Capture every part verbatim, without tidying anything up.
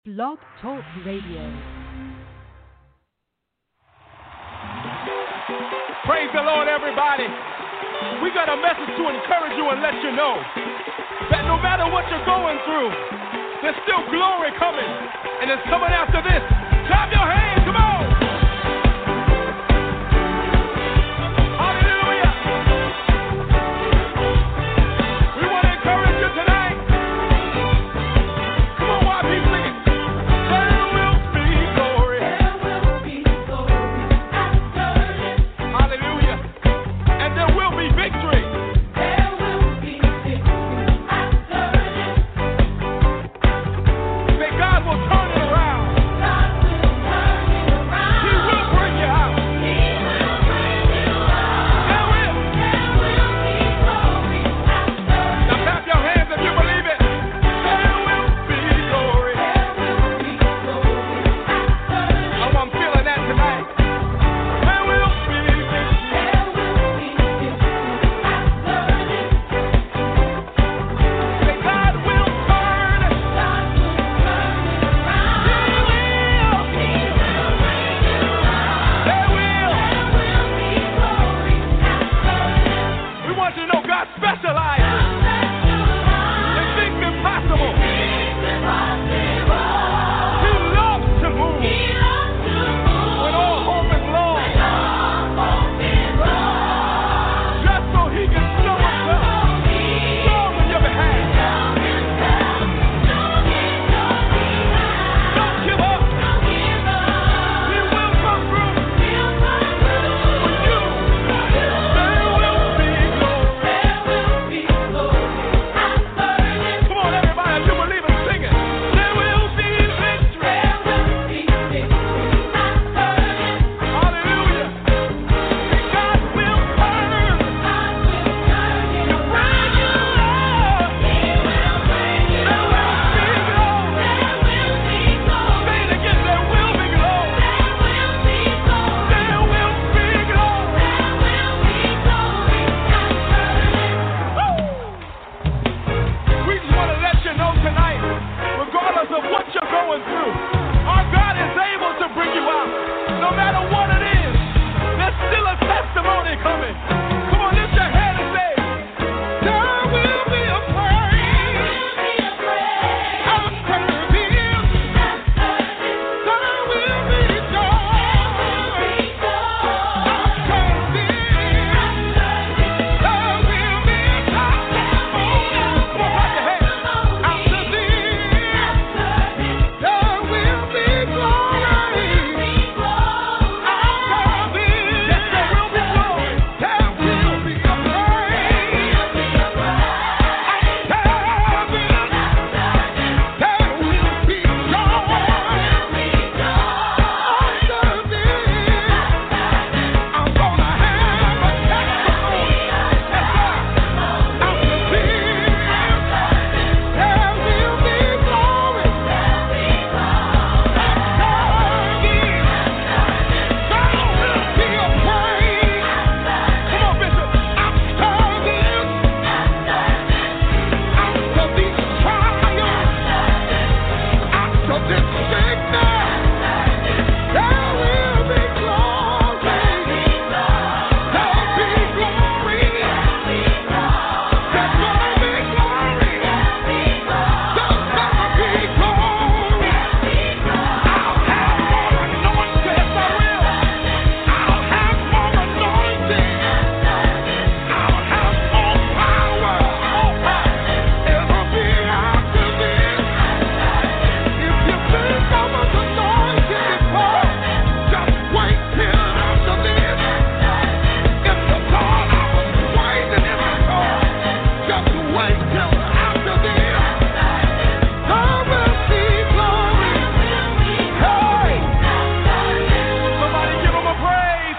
Blog Talk Radio. Praise the Lord, everybody. We got a message to encourage you and let you know that no matter what you're going through, there's still glory coming, and it's coming after this. Clap your hands, come on. Hallelujah. We want to encourage you tonight. Come on, Y P, sing it. There will be glory. There will be glory after this. Hallelujah. And there will be victory. There will be victory after this. Say God will turn it around. God will turn it around. He will bring you out. He will bring you out. There will. There will be glory after this. Now clap your hands if you believe it. There will be glory. There will be glory after this. Oh, I'm feeling that tonight. There will be victory. There will be victory after this. Say God will turn it. God will turn it around. He will. He will bring you out. There will. There will be glory after this. We want you to know God specializes in things impossible. He loves to move when all hope is lost, just so He can show Himself strong on your behalf. Don't give up. He will come through for you. There will be glory. Come on, everybody, if you believe it, sing it. There will be victory. Hallelujah. God will turn to bring you out. There will be glory. Say it again. There will be glory. There will be glory. We just want to let you know tonight, regardless of what you're going through, our God is able to bring you out. No matter what it is, there's still a testimony coming. Come on, lift your hand and say, there will be a praise after this. There will be joy after this. There will be testimony. Come on, clap your hands. After this, there will be glory. After this, yes, there will be glory. There will be a praise. After this, there will be joy. After this, I'm gonna have a testimony. Yes, sir. After this, there will be glory. Somebody give Him a praise.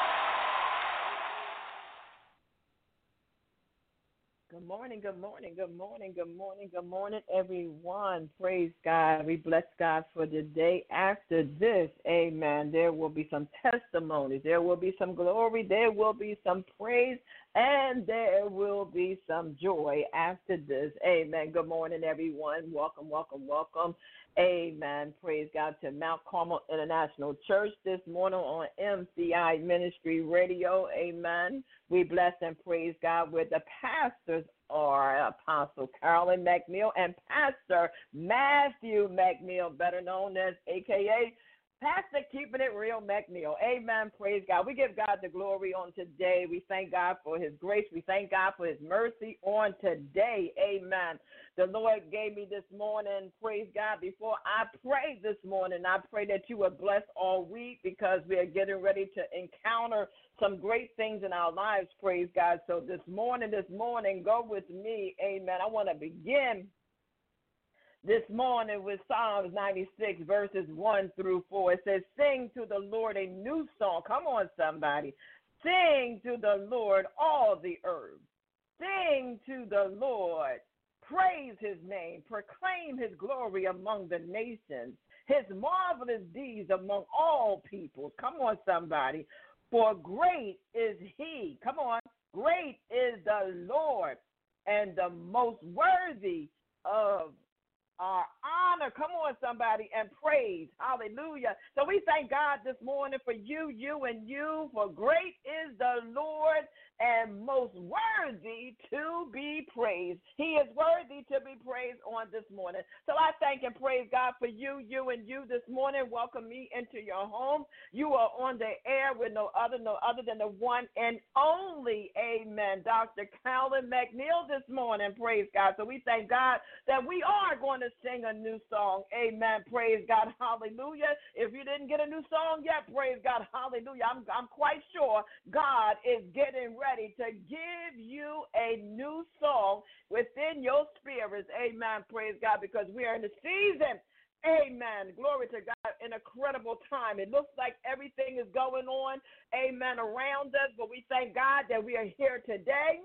Good morning, good morning, good morning, good morning, good morning, everyone. Praise God. We bless God for the day after this. Amen. There will be some testimonies. There will be some glory. There will be some praise. And there will be some joy after this. Amen. Good morning, everyone. Welcome, welcome, welcome Amen. Praise God to Mount Carmel International Church this morning on M C I Ministry Radio. Amen. We bless and praise God where the pastors are Apostle Carolyn McNeil and Pastor Matthew McNeil, better known as A K A Pastor Keeping It Real McNeil. Amen. Praise God. We give God the glory on today. We thank God for his grace. We thank God for his mercy on today. Amen. The Lord gave me this morning, praise God, before I pray this morning, I pray that you are blessed all week because we are getting ready to encounter some great things in our lives, praise God. So this morning, this morning, go with me, amen. I want to begin this morning with Psalms ninety-six, verses one through four. It says, sing to the Lord a new song. Come on, somebody. Sing to the Lord all the earth. Sing to the Lord. Praise his name. Proclaim his glory among the nations. His marvelous deeds among all peoples. Come on, somebody. For great is he. Come on. Great is the Lord and the most worthy of our honor. Come on, somebody, and praise. Hallelujah. So we thank God this morning for you, you, and you. For great is the Lord and most worthy to be praised. He is worthy to be praised on this morning. So I thank and praise God for you, you, and you this morning. Welcome me into your home. You are on the air with no other, no other than the one and only, amen, Doctor Carolyn McNeil this morning. Praise God. So we thank God that we are going to sing a new song. Amen. Praise God. Hallelujah. If you didn't get a new song yet, praise God. Hallelujah. I'm, I'm quite sure God is getting ready to give you a new song within your spirits. Amen. Praise God, because we are in the season. Amen. Glory to God. An incredible time. It looks like everything is going on, amen, around us, but we thank God that we are here today.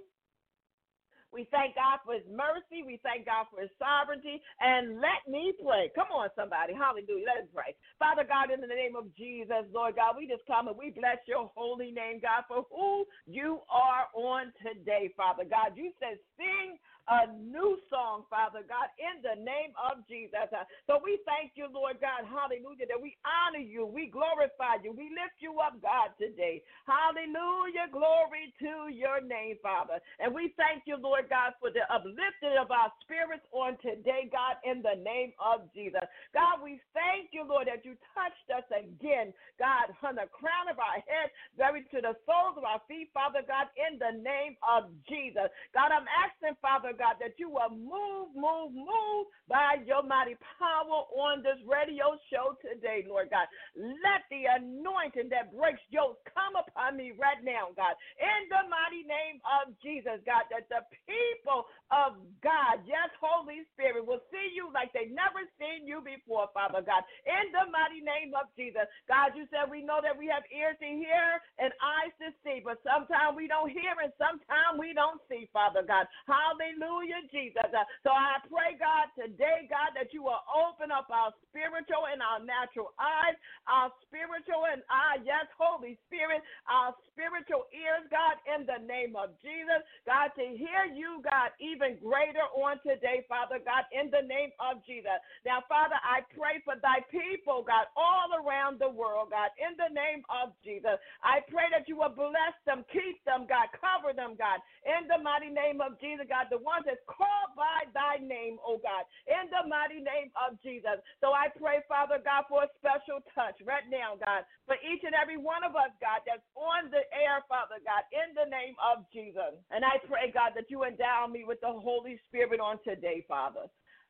We thank God for his mercy. We thank God for his sovereignty. And let me pray. Come on, somebody. Hallelujah. Let us pray. Father God, in the name of Jesus, Lord God, we just come and we bless your holy name, God, for who you are on today, Father God. You said sing a new song, Father God, in the name of Jesus. So we thank you, Lord God, hallelujah, that we honor you, we glorify you, we lift you up, God, today. Hallelujah, glory to your name, Father. And we thank you, Lord God, for the uplifting of our spirits on today, God, in the name of Jesus. God, we thank you, Lord, that you touched us again, God, from the crown of our head, very to the soles of our feet, Father God, in the name of Jesus. God, I'm asking, Father God, that you will move, move, move by your mighty power on this radio show today, Lord God. Let the anointing that breaks yokes come upon me right now, God, in the mighty name of Jesus, God, that the people of God, yes, Holy Spirit, will see you like they never seen you before, Father God, in the mighty name of Jesus. God, you said we know that we have ears to hear and eyes to see, but sometimes we don't hear and sometimes we don't see, Father God. Hallelujah. Hallelujah, Jesus. Uh, so I pray, God, today, God, that you will open up our spiritual and our natural eyes, our spiritual and our, yes, Holy Spirit, our spiritual ears, God, in the name of Jesus. God, to hear you, God, even greater on today, Father God, in the name of Jesus. Now, Father, I pray for thy people, God, all around the world, God, in the name of Jesus. I pray that you will bless them, keep them, God, cover them, God, in the mighty name of Jesus, God, the one that's called by thy name, oh God, in the mighty name of Jesus. So I pray, Father God, for a special touch right now, God, for each and every one of us, God, that's on the air, Father God, in the name of Jesus. And I pray, God, that you endow me with the Holy Spirit on today, Father.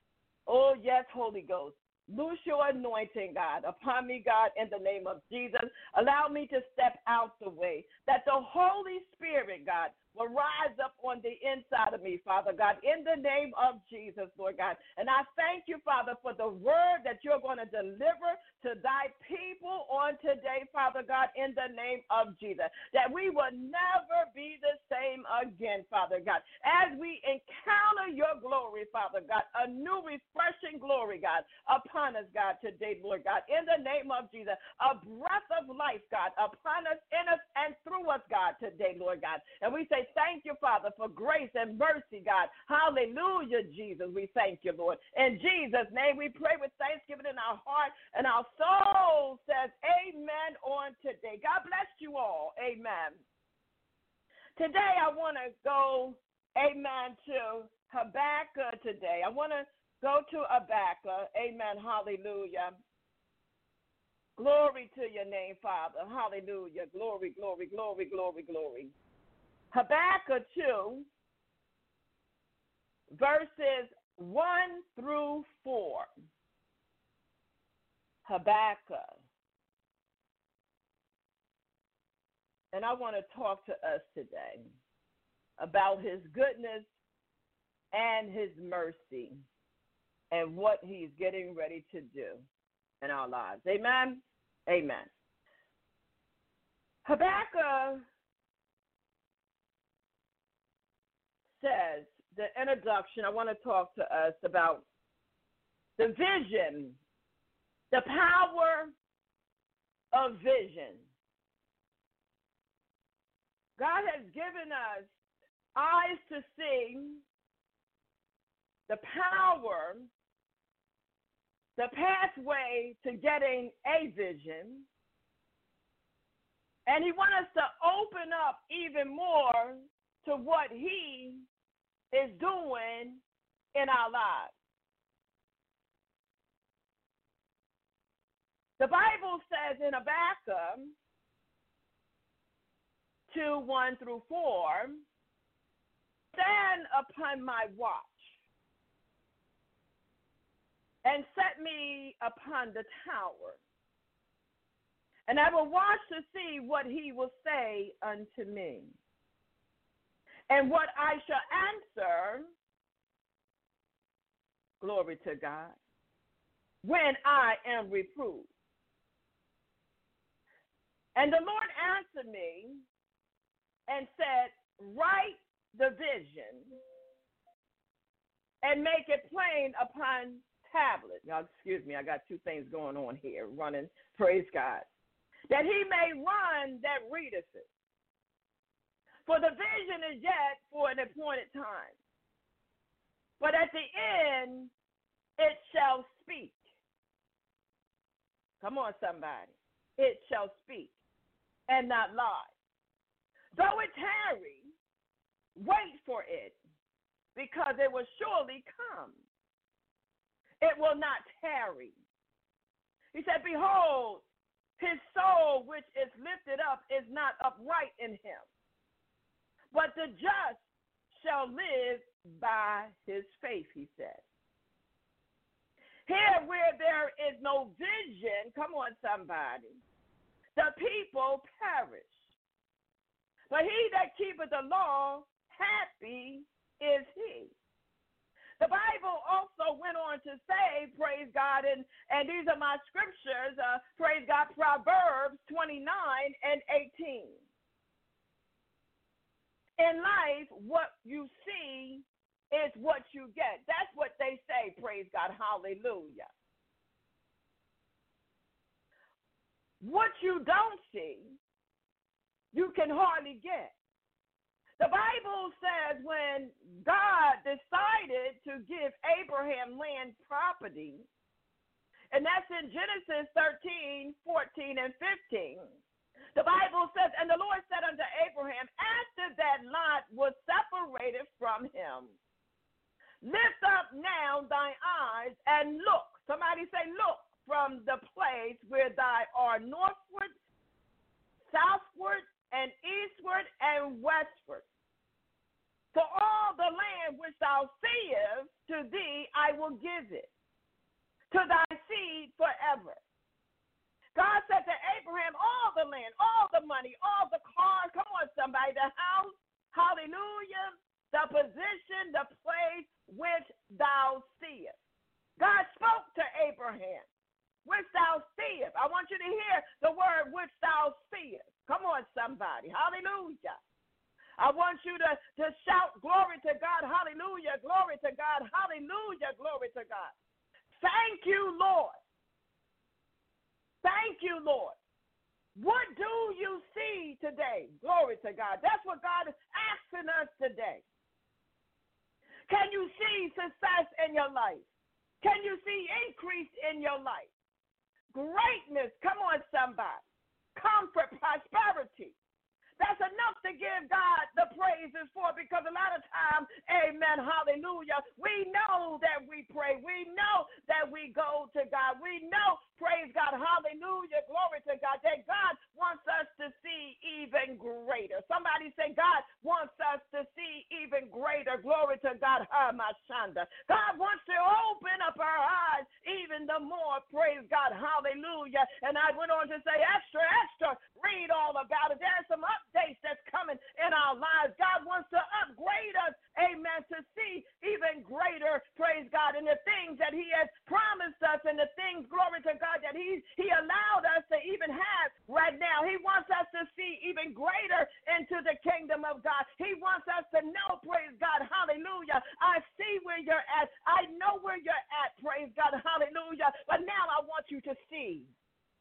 Oh, yes, Holy Ghost. Loose your anointing, God, upon me, God, in the name of Jesus. Allow me to step out the way, that the Holy Spirit, God, will rise up on the inside of me, Father God, in the name of Jesus, Lord God. And I thank you, Father, for the word that you're going to deliver to thy people on today, Father God, in the name of Jesus, that we will never be the same again, Father God, as we encounter your glory, Father God, a new refreshing glory, God, upon us, God, today, Lord God, in the name of Jesus, a breath of life, God, upon us, in us, and through us, God, today, Lord God. And we say say thank you, Father, for grace and mercy, God. Hallelujah, Jesus. We thank you, Lord. In Jesus' name, we pray with thanksgiving in our heart, and our soul says amen on today. God bless you all. Amen. Today, I want to go, amen, to Habakkuk today. I want to go to Habakkuk. Amen. Hallelujah. Glory to your name, Father. Hallelujah. Glory, glory, glory, glory, glory. Habakkuk two, verses one through four. Habakkuk. And I want to talk to us today about his goodness and his mercy and what he's getting ready to do in our lives. Amen? Amen. Habakkuk says, the introduction, I want to talk to us about the vision, the power of vision. God has given us eyes to see the power, the pathway to getting a vision, and he wants us to open up even more to what he is doing in our lives. The Bible says in Habakkuk two, one through four, stand upon my watch and set me upon the tower, and I will watch to see what he will say unto me, and what I shall answer, glory to God, when I am reproved. And the Lord answered me and said, write the vision and make it plain upon tablet. Now, excuse me, I got two things going on here running. Praise God. That he may run that readeth it. For the vision is yet for an appointed time. But at the end, it shall speak. Come on, somebody. It shall speak and not lie. Though it tarry, wait for it, because it will surely come. It will not tarry. He said, behold, his soul which is lifted up is not upright in him, but the just shall live by his faith, he said. Here where there is no vision, come on somebody, the people perish. But he that keepeth the law, happy is he. The Bible also went on to say, praise God, and, and these are my scriptures, uh, praise God, Proverbs twenty-nine and eighteen. In life, what you see is what you get. That's what they say, praise God, hallelujah. What you don't see, you can hardly get. The Bible says when God decided to give Abraham land property, and that's in Genesis thirteen, fourteen, and fifteen, the Bible says, and the Lord said unto Abraham, after that Lot was separated from him, lift up now thine eyes and look. Somebody say, look from the place where thou art northward, southward, and eastward and westward. For all the land which thou seest, to thee I will give it, to thy seed forever. God said to Abraham, all the land, all the money, all the cars, come on somebody, the house, hallelujah, the position, the place which thou seest. God spoke to Abraham, which thou seest. I want you to hear the word which thou seest. Come on, somebody. Hallelujah. I want you to, to shout glory to God. Hallelujah. Glory to God. Hallelujah. Glory to God. Thank you, Lord. Thank you, Lord. What do you see today? Glory to God. That's what God is asking us today, can you see success in your life? Can you see increase in your life? Greatness, come on, somebody. Comfort, prosperity. That's enough to give God the praises for, because a lot of times, amen, hallelujah, we know that we pray. We know that we go to God. We know, praise God, hallelujah, glory to God, that God wants us to see even greater. Somebody say God wants us to see even greater. Glory to God, Hamashanda. God wants to open up our eyes even the more, praise God, hallelujah. And I went on to say, extra, extra, read all about it. There's some updates that's coming in our lives. God wants to upgrade us, amen, to see even greater, praise God, in the things that he has promised us and the things, glory to God, that he, he allowed us to even have right now. He wants us to see even greater into the kingdom of God. He wants us to know, praise God, hallelujah, I see where you're at. I know where you're at, praise God, hallelujah, but now I want you to see.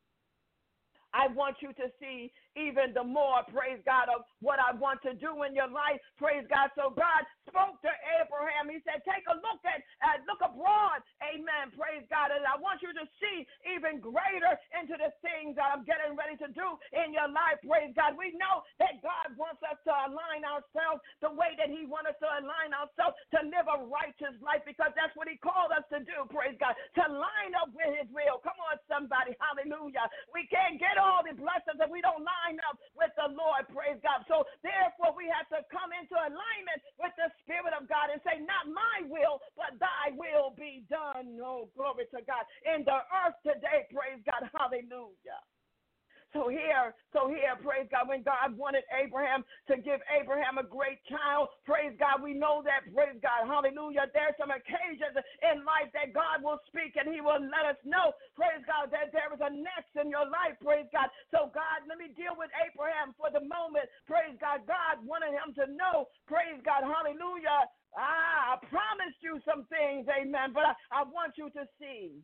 I want you to see even the more, praise God, of what I want to do in your life, praise God. So God spoke to Abraham. He said, take a look at, uh, look abroad, amen, praise God. And I want you to see even greater into the things that I'm getting ready to do in your life, praise God. We know that God wants us to align ourselves the way that he wants us to align ourselves to live a righteous life, because that's what he called us to do, praise God, to line up with his will. Come on, somebody, hallelujah. We can't get all the blessings if we don't line up with the Lord, praise God. So therefore we have to come into alignment with the Spirit of God and say, not my will, but thy will be done. Oh, glory to God. In the earth today, praise God, hallelujah. So here, so here, praise God, when God wanted Abraham to give Abraham a great child, praise God, we know that, praise God, hallelujah, there's some occasions in life that God will speak and he will let us know, praise God, that there is a next in your life, praise God. So God, let me deal with Abraham for the moment, praise God. God wanted him to know, praise God, hallelujah, ah, I promised you some things, amen, but I, I want you to see.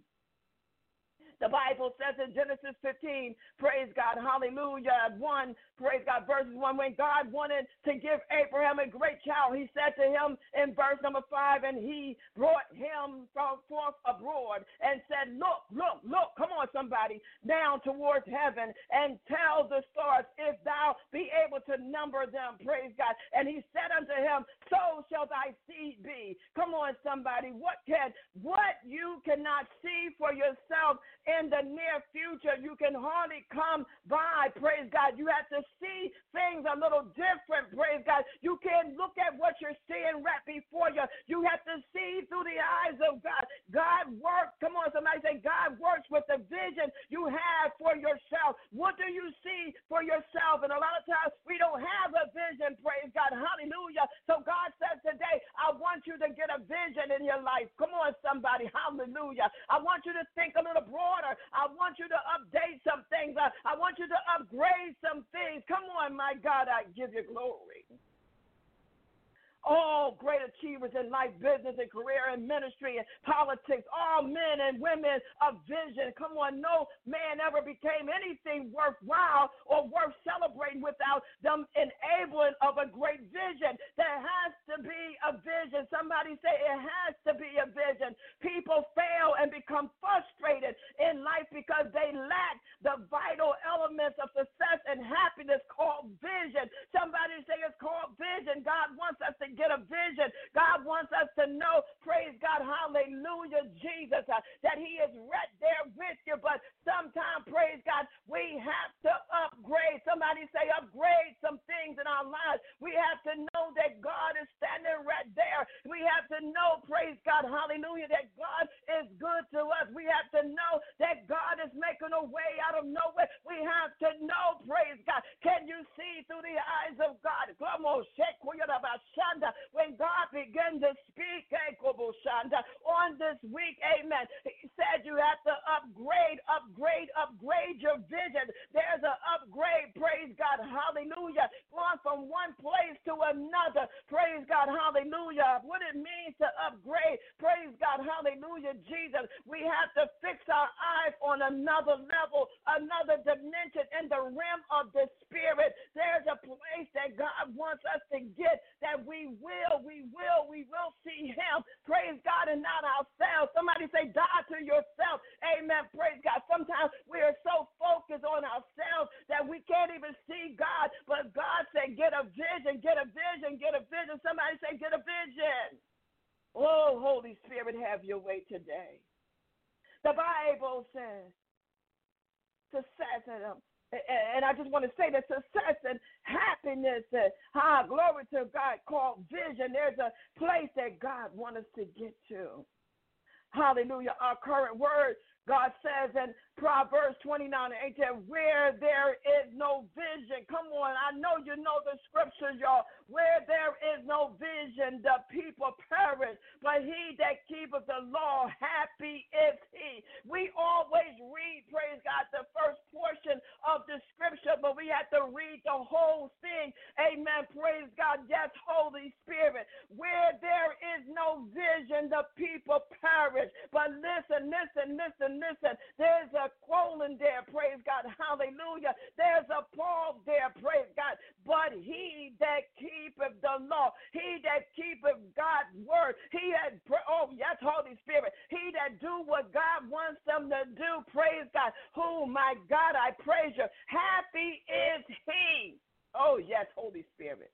The Bible says in Genesis fifteen, praise God, hallelujah, one, praise God, verses one, when God wanted to give Abraham a great child, he said to him in verse number five, and he brought him from forth abroad and said, look, look, look, come on somebody, down towards heaven and tell the stars if thou be able to number them, praise God. And he said unto him, so shall thy seed be. Come on somebody, what can, what you cannot see for yourself in the near future, you can hardly come by, praise God. You have to see things a little different, praise God. You can't look at what you're seeing right before you. You have to see through the eyes of God. God works, come on, somebody say, God works with the vision you have for yourself. What do you see for yourself? And a lot of times we don't have a vision, praise God, hallelujah. So God says today, I want you to get a vision in your life. Come on, somebody, hallelujah. I want you to think a little broader. I want you to update some things. I, I want you to upgrade some things. Come on, my God, I give you glory. All great achievers in life, business, and career, and ministry, and politics, all men and women of vision. Come on, no man ever became anything worthwhile or worth celebrating without them enabling of a great vision. There has to be a vision. Somebody say it has to be a vision. People fail and become frustrated in life because they lack the vital elements of success and happiness called vision. Somebody say it's called vision. God wants us to get a vision. God wants us to know, praise God, hallelujah, Jesus, uh, that he is right there with you. But sometimes, praise God, we have to upgrade. Somebody say upgrade some things in our lives. We have to know that God is standing right there. We have to know, praise God, hallelujah, that God is good to us. We have to know that God is making a way out of nowhere. We have to know, praise God. Can you see through the eyes of God? When God began to speak on this week, amen, he said you have to upgrade, upgrade, upgrade your vision. There's an upgrade, praise God, hallelujah, going from one place to another, praise God, hallelujah. What it means to upgrade, praise God, hallelujah, Jesus. We have to fix our eyes on another level, another dimension in the realm of the spirit. There's a place that God wants us to get that we will, we will, we will see him, praise God, and not ourselves. Somebody say, die to yourself. Amen. Praise God. Sometimes we are so focused on ourselves that we can't even see God. But God said, get a vision, get a vision, get a vision. Somebody say, get a vision. Oh, Holy Spirit, have your way today. The Bible says, success and um, and I just want to say that success and happiness and ah, glory to God called vision. There's a place that God wants us to get to. Hallelujah. Our current word, God says in Proverbs twenty-nine and eighteen, where there is no vision. Come on, I know you know the scriptures, y'all. Where there is no vision, the people perish. But he that keepeth the law, happy is he. We always read, praise God, the first portion of the scripture, but we have to read the whole thing. Amen. Praise God. Yes, Holy Spirit. Where there is no vision, the people perish. But listen, listen, listen, listen. There's a colon there, praise God, hallelujah. There's a pause there, praise God. But he that keepeth the law, he that keepeth God's word, he that, oh yes, Holy Spirit, he that do what God wants them to do, praise God. Who, my God, I praise you. Happy is he. Oh yes, Holy Spirit.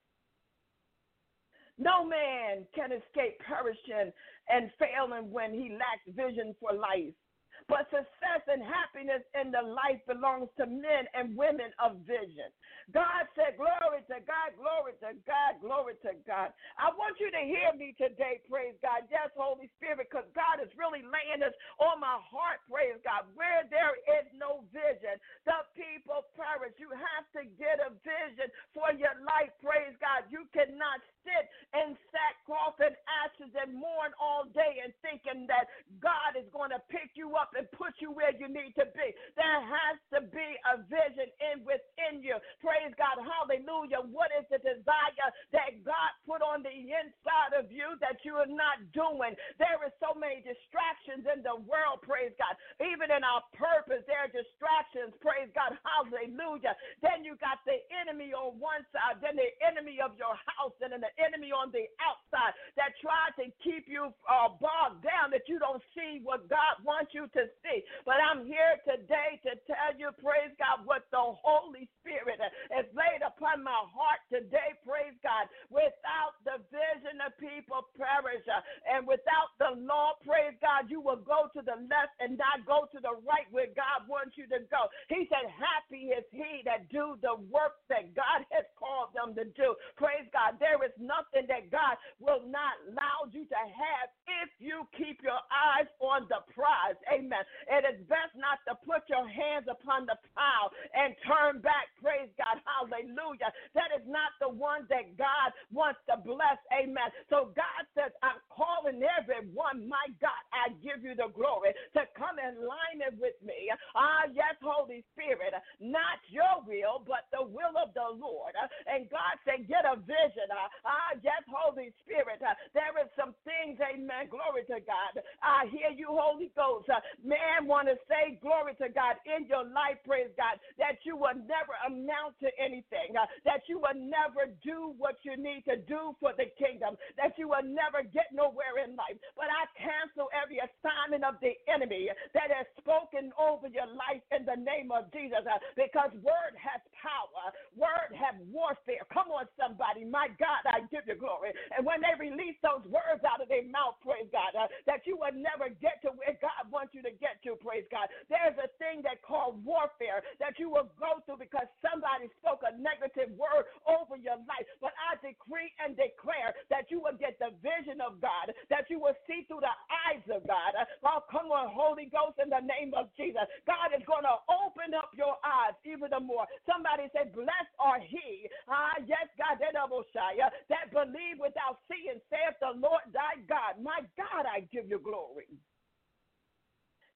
No man can escape perishing and failing when he lacks vision for life. But success and happiness in the life belongs to men and women of vision. God said, glory to God, glory to God, glory to God. I want you to hear me today, praise God. Yes, Holy Spirit, because God is really laying this on my heart, praise God. Where there is no vision, the people perish. You have to get a vision for your life, praise God. You cannot sit in sackcloth and ashes and mourn all day and thinking that God is going to pick you up and put you where you need to be. There has to be a vision in within you. Praise God. Hallelujah. What is the desire that God put on the inside of you that you are not doing? There is so many distractions in the world, praise God. Even in our purpose, there are distractions, praise God. Hallelujah. Then you got the enemy on one side, then the enemy of your house, and then the enemy on the outside that try to keep you uh, bogged down, that you don't see what God wants you to see. But I'm here today to tell you, praise God, what the Holy Spirit has laid upon my heart today, praise God. Without the vision, the people perish. And without the law, praise God, you will go to the left and not go to the right where God wants you to go. He said, happy is he that do the work that God has called them to do. Praise God. There is nothing that God will not allow you to have if you keep your eyes on the prize. Amen. It is best not to put your hands upon the plow and turn back. Praise God. Hallelujah. That is not the one that God wants to bless. Amen. So God says, I'm calling everyone, my God, I give you the glory, to come in alignment with me. Ah, yes, Holy Spirit, not your will, but the will of the Lord. And God said, get a vision. Ah, yes, Holy Spirit, there is some things, amen, glory to God. I hear you, Holy Ghost. Man want to say, glory to God, in your life, praise God, that you will never amount to anything, uh, that you will never do what you need to do for the kingdom, that you will never get nowhere in life. But I cancel every assignment of the enemy that has spoken over your life in the name of Jesus, uh, because word has power, word has warfare. Come on, somebody. My God, I give you glory. And when they release those words out of their mouth, praise God, uh, that you will never get to where God wants you to get to, praise God. There's a thing that called warfare that you will go through because somebody spoke a negative word over your life. But I decree and declare that you will get the vision of God, that you will see through the eyes of God. Oh, come on, Holy Ghost, in the name of Jesus. God is going to open up your eyes even more. Somebody say, blessed are he. Ah, yes, God, that that believe without seeing, saith the Lord thy God. My God, I give you glory. It means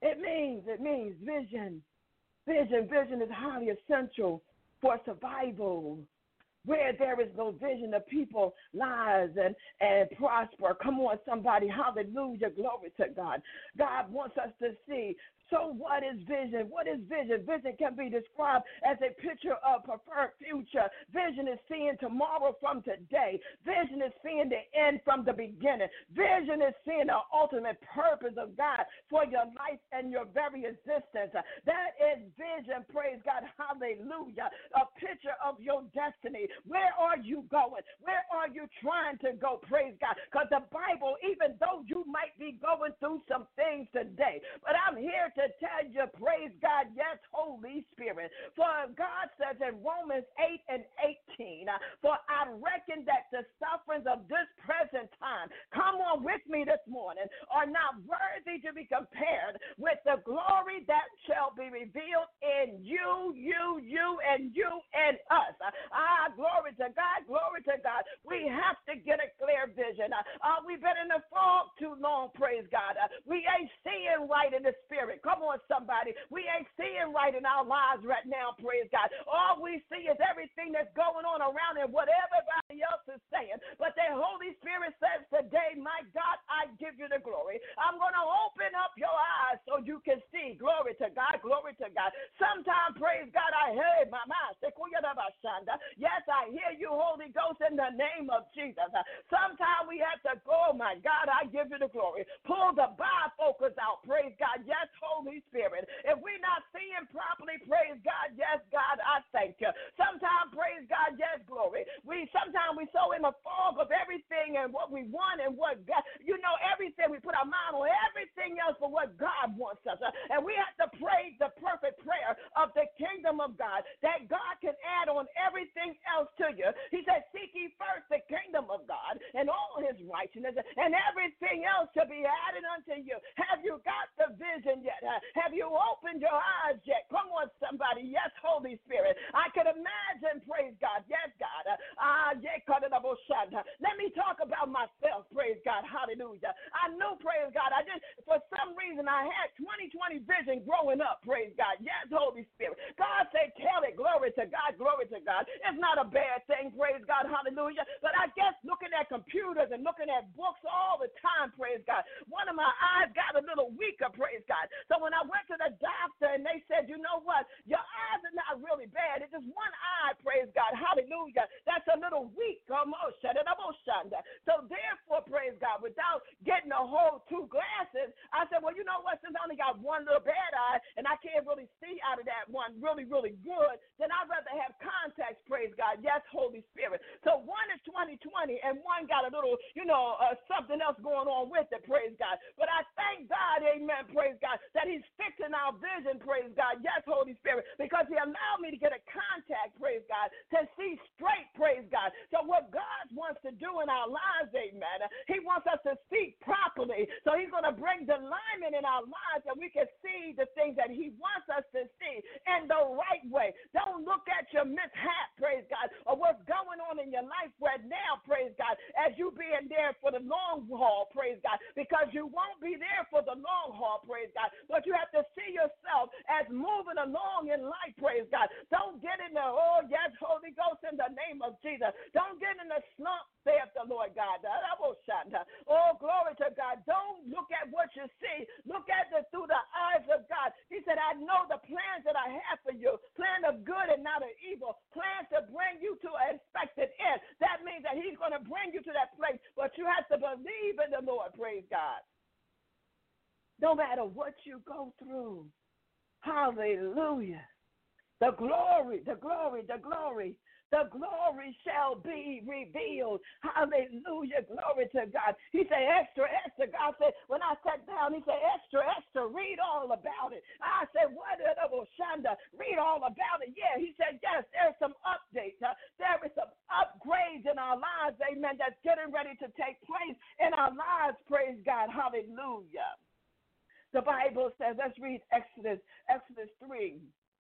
means? It means vision. Vision, vision is highly essential for survival. Where there is no vision, the people lives and, and prosper. Come on, somebody. Hallelujah. Glory to God. God wants us to see. So what is vision? What is vision? Vision can be described as a picture of preferred future. Vision is seeing tomorrow from today. Vision is seeing the end from the beginning. Vision is seeing the ultimate purpose of God for your life and your very existence. That is vision, praise God, hallelujah. A picture of your destiny. Where are you going? Where are you trying to go, praise God? Because the Bible, even though you might be going through some things today, but I'm here to tell you, praise God, yes, Holy Spirit. For God says in Romans eight and eighteen, uh, for I reckon that the sufferings of this present time, come on with me this morning, are not worthy to be compared with the glory that shall be revealed in you, you, you, and you and us. Uh, ah, glory to God, glory to God. We have to get a clear vision. Uh, uh, we've been in the fog too long, praise God. Uh, we ain't seeing right in the spirit. Come on, somebody. We ain't seeing right in our lives right now, praise God. All we see is everything that's going on around and what everybody else is saying. But the Holy Spirit says today, my God, I give you the glory. I'm going to open up your eyes so you can see. Glory to God, glory to God. Sometimes, praise God, I hear my mind. Yes, I hear you, Holy Ghost, in the name of Jesus. Sometimes we have to go, my God, I give you the glory. Pull the bifocals out, praise God. Yes, Holy Spirit. If we're not seeing properly, praise God, yes, God, I thank you. Sometimes, praise God, yes, glory. We sometimes we so in the fog of everything and what we want and what God, you know, everything. We put our mind on everything else for what God wants us. And we have to pray the perfect prayer of the kingdom of God, that God can add on everything else to you. He said, seek ye first the kingdom of God and all his righteousness, and everything else shall be added unto you. Have you got the vision yet? Have you opened your eyes yet? Come on, somebody. Yes, Holy Spirit. I can imagine, praise God. Yes, God. Ah, let me talk about myself, praise God. Hallelujah. I knew, praise God. I just, for some reason, I had twenty twenty vision growing up, praise God. Yes, Holy Spirit. God said, tell it. Glory to God. Glory to God. It's not a bad thing, praise God. Hallelujah. But I guess looking at computers and looking at books all the time, praise God, one of my eyes got a little weaker, praise God. So when I went to the doctor and they said, you know what, your eyes are not really bad. It's just one eye, praise God, hallelujah, that's a little weak. So therefore, praise God, without getting a whole two glasses, I said, well, you know what, since I only got one little bad eye and I can't really see out of that one really, really good, then I'd rather have contacts, praise God. Yes, Holy Spirit. So one is twenty twenty and one got a little, you know, uh, something else going on with it, praise God. But I thank God, amen, praise God, that he's fixing our vision, praise God. Yes, Holy Spirit, because he allowed me to get a contact, praise God, to see straight, praise God. So what God wants to do in our lives, amen, he wants us to speak properly. So he's going to bring the alignment in our lives and we can see the things that he wants us to see in the right way. Don't look at your mishap, praise God, or what's going on in your life right now, praise God, as you being there for the long haul, praise God, because you won't be there for the long haul, praise God, but you have to see yourself as moving along in life, praise God. Don't get in the, oh, yes, Holy Ghost, in the name of Jesus. Don't get in the slump, saith the Lord God. Oh, glory to God. Don't look at what you see. Look at it through the eyes of God. He said, I know the plans that I have for you, plan of good and not of evil, plans to bring you to an expected end. That means that he's going to bring you to that place, but you have to believe in the Lord, praise God. No matter what you go through. Hallelujah. The glory, the glory, the glory, the glory shall be revealed. Hallelujah. Glory to God. He said, extra, extra. God said, when I sat down, he said, extra, extra, read all about it. I said, what is Shanda? Read all about it. Yeah, he said, yes, there's some updates. Uh, there is some upgrades in our lives, amen, that's getting ready to take place in our lives, praise God. Hallelujah. The Bible says, let's read Exodus, Exodus three,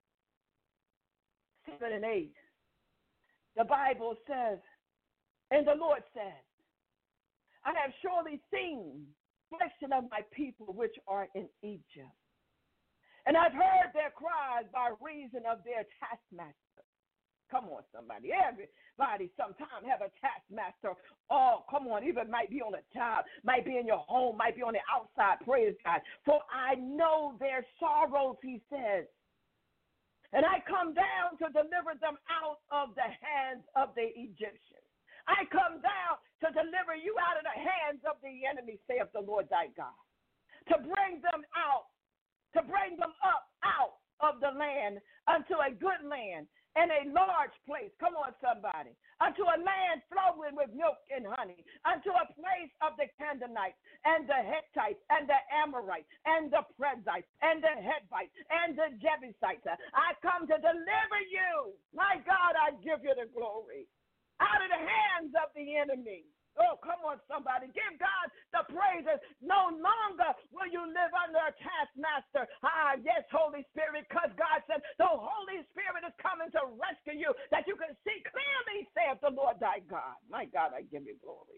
seven and eight. The Bible says, and the Lord said, I have surely seen the affliction of my people which are in Egypt. And I've heard their cries by reason of their taskmaster. Come on, somebody. Everybody sometimes have a taskmaster. Oh, come on. Even might be on a job, might be in your home, might be on the outside. Praise God. For I know their sorrows, he says. And I come down to deliver them out of the hands of the Egyptians. I come down to deliver you out of the hands of the enemy, saith the Lord thy God. To bring them out, to bring them up out of the land unto a good land and a large place. Come on, somebody. Unto a land flowing with milk and honey. Unto a place of the Canaanites and the Hittites and the Amorites and the Perizzites and the Hivites and the Jebusites. I come to deliver you. My God, I give you the glory. Out of the hands of the enemy. Oh, come on, somebody. Give God the praises. No longer will you live under a taskmaster. Ah, yes, Holy Spirit, because God said the Holy Spirit is coming to rescue you, that you can see clearly, saith the Lord thy God. My God, I give you glory.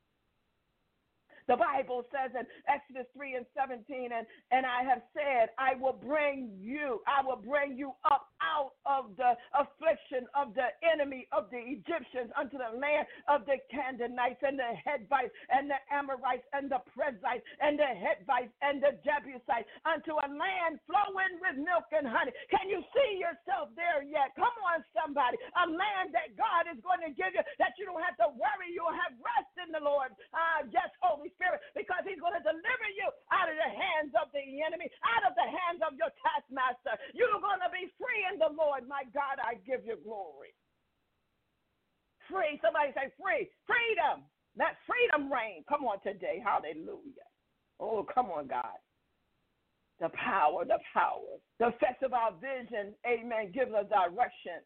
The Bible says in Exodus three and seventeen, and, and I have said, I will bring you, I will bring you up out of the affliction of the enemy of the Egyptians unto the land of the Canaanites and the Hivites and the Amorites and the Perizzites and the Hivites and the Jebusites unto a land flowing with milk and honey. Can you see yourself there yet? Come on, somebody. A land that God is going to give you, that you don't have to worry. You'll have rest in the Lord. Ah, uh, yes, Holy Spirit, because he's going to deliver you out of the hands of the enemy, out of the hands of your taskmaster. You're going to be free in the Lord. My God, I give you glory. Free. Somebody say free. Freedom. Let freedom reign. Come on today. Hallelujah. Oh, come on, God. The power, the power. The effects of our vision, amen, gives us direction.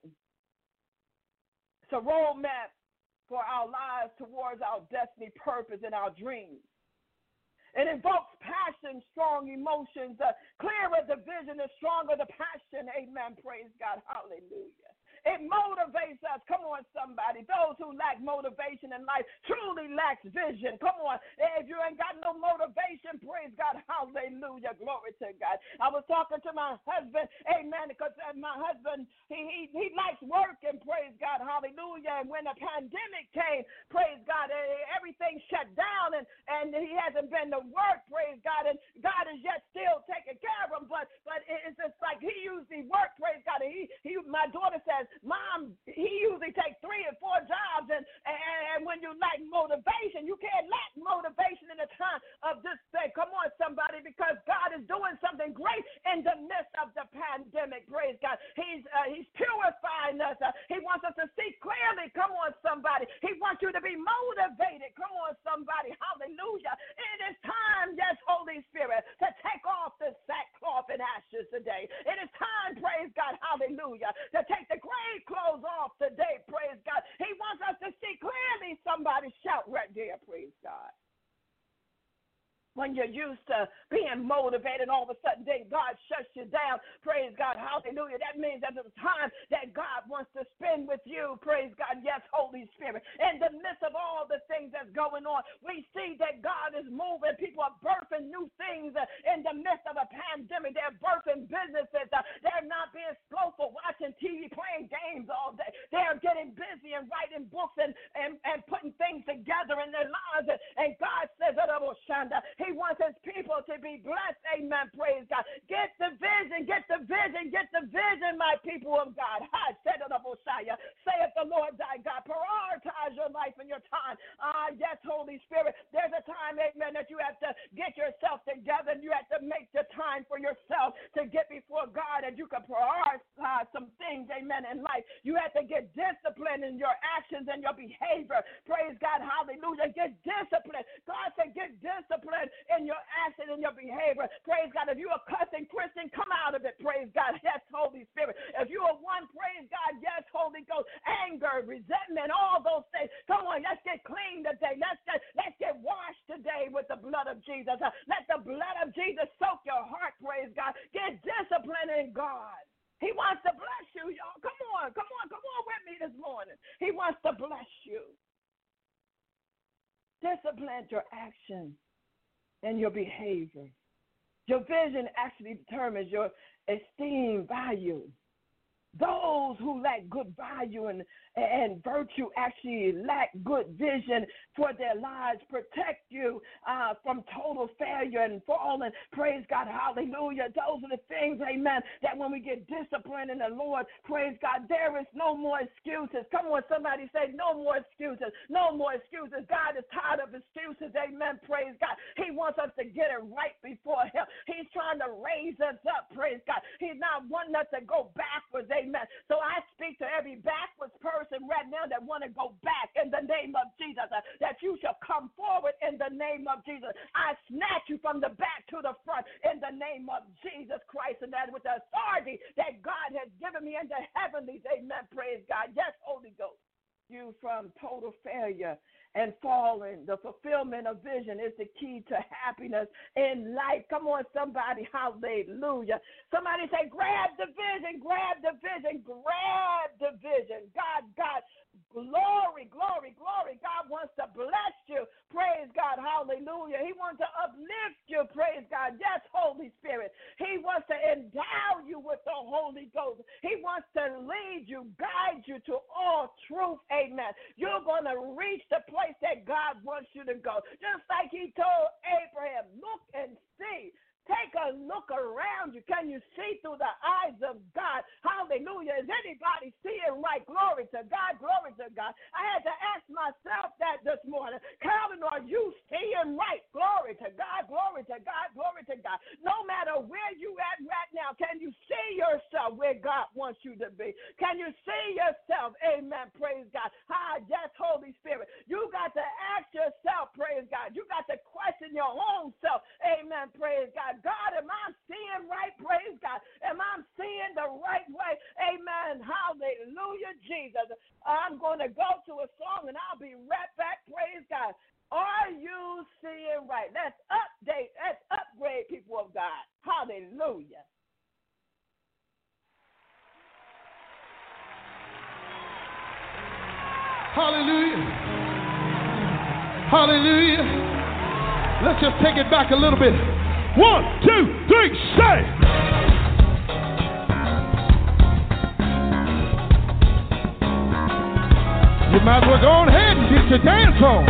It's a roadmap for our lives towards our destiny, purpose, and our dreams. It invokes passion, strong emotions. The clearer the vision, the stronger the passion. Amen. Praise God. Hallelujah. It motivates us. Come on, somebody. Those who lack motivation in life truly lacks vision. Come on. If you ain't got no motivation, praise God. Hallelujah. Glory to God. I was talking to my husband. Amen. Because my husband, he, he, he likes work, and praise God. Hallelujah. And when the pandemic came, praise God, everything shut down, and, and he hasn't been to work, praise God. And God is yet still taking care of him. But, but it's just like he usually work, praise God. And he, he, my daughter says, Mom, he usually takes three or four jobs, and, and, and when you lack motivation, you can't lack motivation in the time of this day. Come on, somebody, because God is doing something great in the midst of the pandemic. Praise God. He's uh, he's purifying us. Uh, he wants us to see clearly. Come on, somebody. He wants you to be motivated. Come on, somebody. Hallelujah. It is time, yes, Holy Spirit, to take off the sackcloth and ashes today. It is time, praise God, hallelujah, to take the grave clothes off today, praise God. He wants us to see clearly. Somebody shout right there, praise God. When you're used to being motivated, all of a sudden then God shuts you down. Praise God. Hallelujah. That means that it's time that God wants to spend with you. Praise God. Yes, Holy Spirit. In the midst of all the things that's going on, we see that God is moving. People are birthing new things in the midst of a pandemic. They're birthing businesses. They're not being slowful watching T V, playing games all day. They're getting busy and writing books and, and, and putting things together in their lives. And God says, He wants his people to be blessed. Amen. Praise God. Get the vision. Get the vision. Get the vision, my people of God. I said it, saith the Lord thy God. Prioritize your life and your time. Ah, uh, yes, Holy Spirit. There's a time, amen, that you have to get yourself together. You have to make the time for yourself to get before God, and you can prioritize some things, amen, in life. You have to get disciplined in your actions and your behavior. Praise God. Hallelujah. Get disciplined. God said get disciplined in your action and your behavior. Praise God. If you're a cussing Christian, come out of it. Praise God. Yes, Holy Spirit. If you are one, praise God. Yes, Holy Ghost. Anger, resentment, all those things. Come on, let's get clean today. Let's get, let's get washed today with the blood of Jesus. Uh, let the blood of Jesus soak your heart. Praise God. Get disciplined in God. He wants to bless you, y'all. Come on, come on, come on with me this morning. He wants to bless you. Discipline your actions and your behavior. Your vision actually determines your esteem value. Those who lack good value and, and virtue actually lack good vision for their lives. Protect you uh, from total failure and falling. Praise God. Hallelujah. Those are the things, amen, that when we get disciplined in the Lord, praise God, there is no more excuses. Come on, somebody say no more excuses. No more excuses. God is tired of excuses. Amen. Praise God. He wants us to get it right before him. He's trying to raise us up. Praise God. He's not wanting us to go backwards. Amen. Amen. So I speak to every backwards person right now that want to go back in the name of Jesus, uh, that you shall come forward in the name of Jesus. I snatch you from the back to the front in the name of Jesus Christ, and that with the authority that God has given me in the heavenlies. Amen. Praise God. Yes, Holy Ghost. You from total failure and falling. The fulfillment of vision is the key to happiness in life. Come on, somebody. Hallelujah. Somebody say, grab the vision, grab the vision, grab the vision. God, God, glory, glory, glory. God wants to bless you. Praise God. Hallelujah. He wants to uplift you. Praise God. Yes, Holy Spirit. He wants to endow you with the Holy Ghost. He wants to lead you, guide you to all truth. Amen. You're going to reach the place that God wants you to go. Just like he told Abraham, look and see. Take a look around you. Can you see through the eyes of God? Hallelujah. Is anybody seeing right? Glory to God. Glory to God. I had to ask myself that this morning. Calvin, are you seeing right? Glory to God. Glory to God. Glory to God. No matter where you at right now, can you see yourself where God wants you to be? Can you see yourself? Amen. Praise God. Hi, yes, Holy Spirit. You got to ask yourself, praise God. You got to question your own self. Amen. Praise God. God, am I seeing right? Praise God. Am I seeing the right way? Amen. Hallelujah, Jesus. I'm going to go to a song and I'll be right back. Praise God. Are you seeing right? Let's update. Let's upgrade, people of God. Hallelujah. Hallelujah. Hallelujah. Let's just take it back a little bit. One, two, three, say. You might as well go ahead and get your dance on.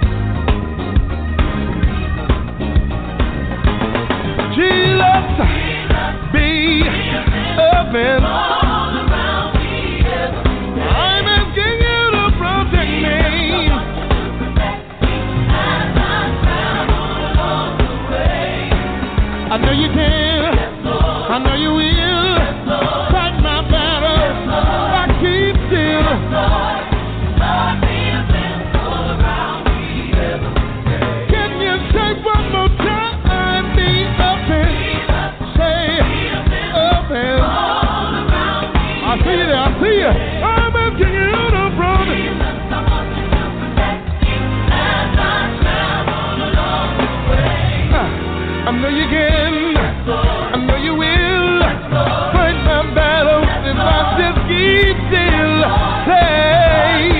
Jesus, be a man. I'm asking you to protect me. I know you can, I know you will, fight my battle, I keep still. Can you say one more time, be open, say open. I see you there, I see you, I'm asking you to protect. I know you can, I know you will, fight my battles if I just keep still. Say,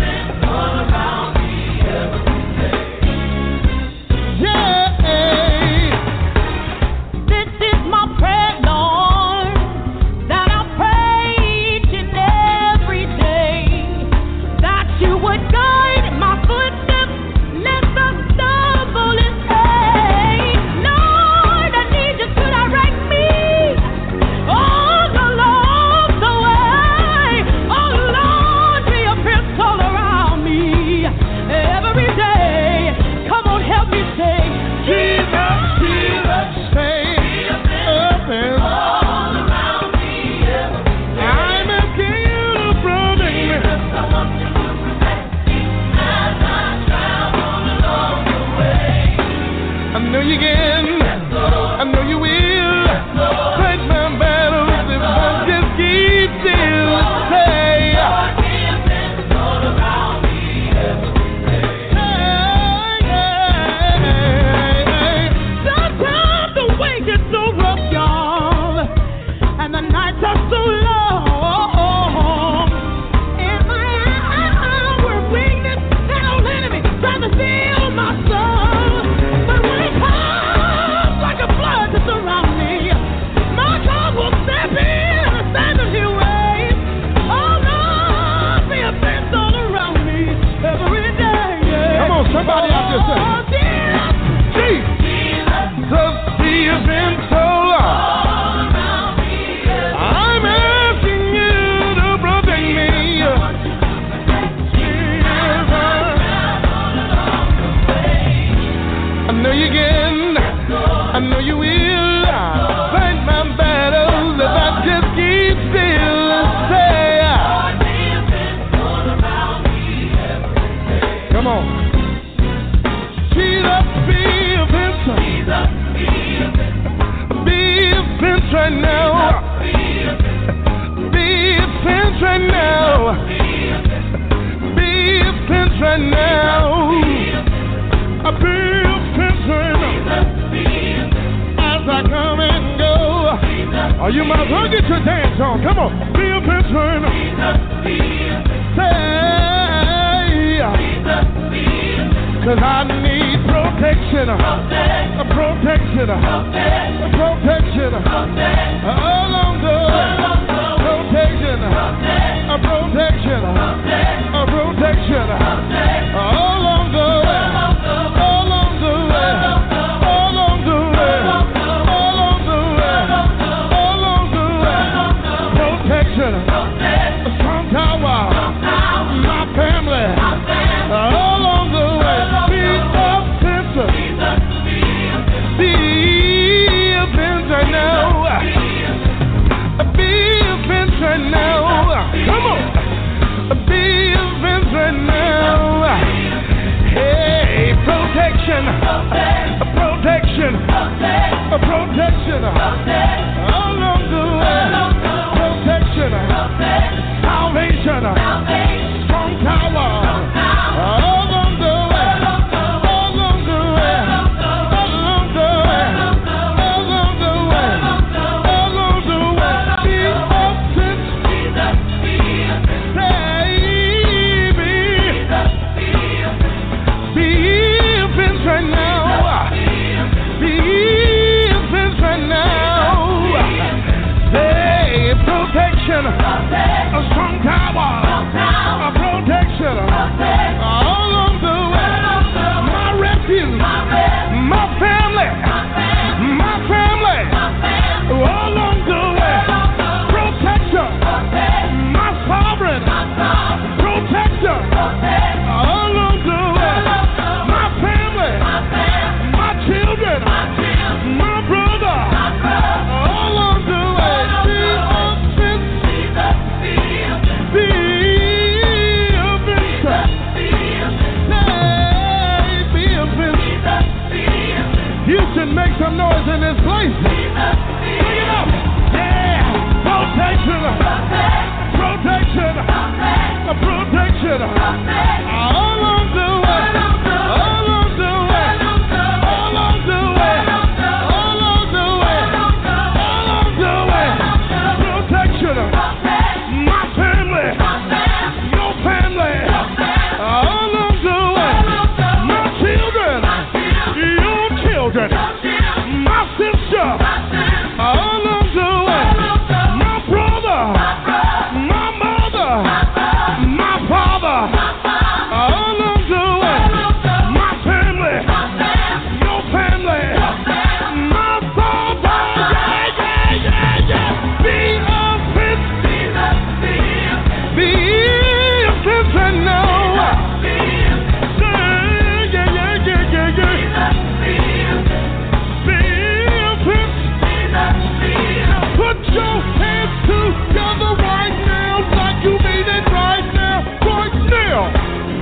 yeah. This is my prayer, Lord, that I pray each and every day, that you would guide my footsteps, let the stumble and you can, I know you will, fight my battles if I just keep still. Say, sometimes the way gets so rough, y'all, and the nights are so long. In my hour of weakness, that old enemy trying to steal my soul. To song. Come on. Be a fence right now. Say, cause I need protection. A protection. A protection. Along the way. Protection. A protection. A protection. Along the way. Along the way. Along the way. Along the way. Along the way. Protection. A strong tower. My family. Along the way. Be a fence. Be a fence right now. Be a fence right now. Come on. Be a fence right now. Hey, protection. A protection. A protection. Along the way. Protection. Salvation. Strong tower. Along the way. Along the way. Along the way. Along the way. Along the way. Be a fence. Be a fence right now. Be a fence right now. Hey, protection. A strong tower. A protection. Along the way. My refuge. My family. My family. Along the way. Protection. My sovereign. Protection. Along the way. My family. My children. My brother. Along the way. Be a fence. Be a fence. Hey, be a fence. You should make some noise in this place. Bring it up. Yeah. Protection. Protection. A protection. Along the way. Along the way. Along the way. Along the way. Along the way. Protection. My family. Your family. Along the way. My children. Your children. My sister. Along the way. My brother. My mother. My father. Along the way. My family. Your family. My father. Yeah, yeah, yeah, yeah. Be a fence. Be a fence right now. Yeah, yeah, yeah, yeah, yeah, yeah. Be a fence. Put your hands together right now, like you mean it right now, right now.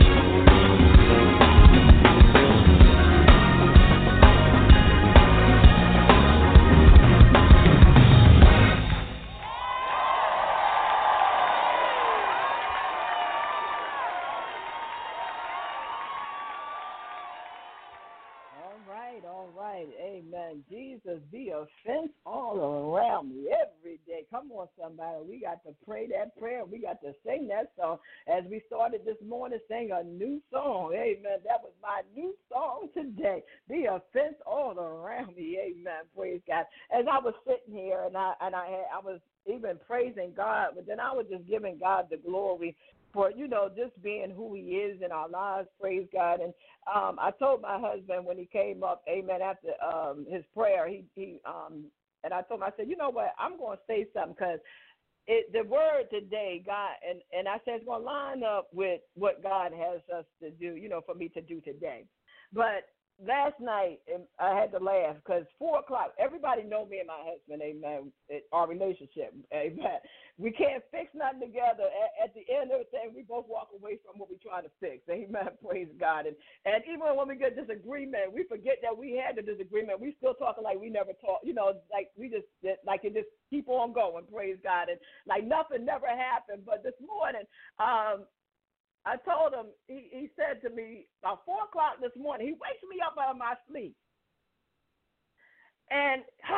All right, all right. Amen. Jesus, be a fence all around me every day. Come on, somebody. We got to pray that prayer. We got to sing that song. As we started this morning, sing a new song. Amen. That was my new song today. Be a fence all around me. Amen. Praise God. As I was sitting here and I and I had, I was even praising God, but then I was just giving God the glory for, you know, just being who he is in our lives, praise God. And um, I told my husband when he came up, amen, after um, his prayer, he, he um, and I told him, I said, you know what, I'm going to say something because it, the word today, God, and, and I said it's going to line up with what God has us to do, you know, for me to do today. But last night, I had to laugh because four o'clock, everybody know me and my husband, amen, our relationship, amen. We can't fix nothing together. At, at the end of the thing, we both walk away from what we're trying to fix, amen, praise God. And, and even when we get disagreement, we forget that we had the disagreement. We still talking like we never talked, you know, like we just, like it just keep on going, praise God. And like nothing never happened. But this morning, um, I told him, he, he said to me, about four o'clock this morning, he wakes me up out of my sleep. And, honey,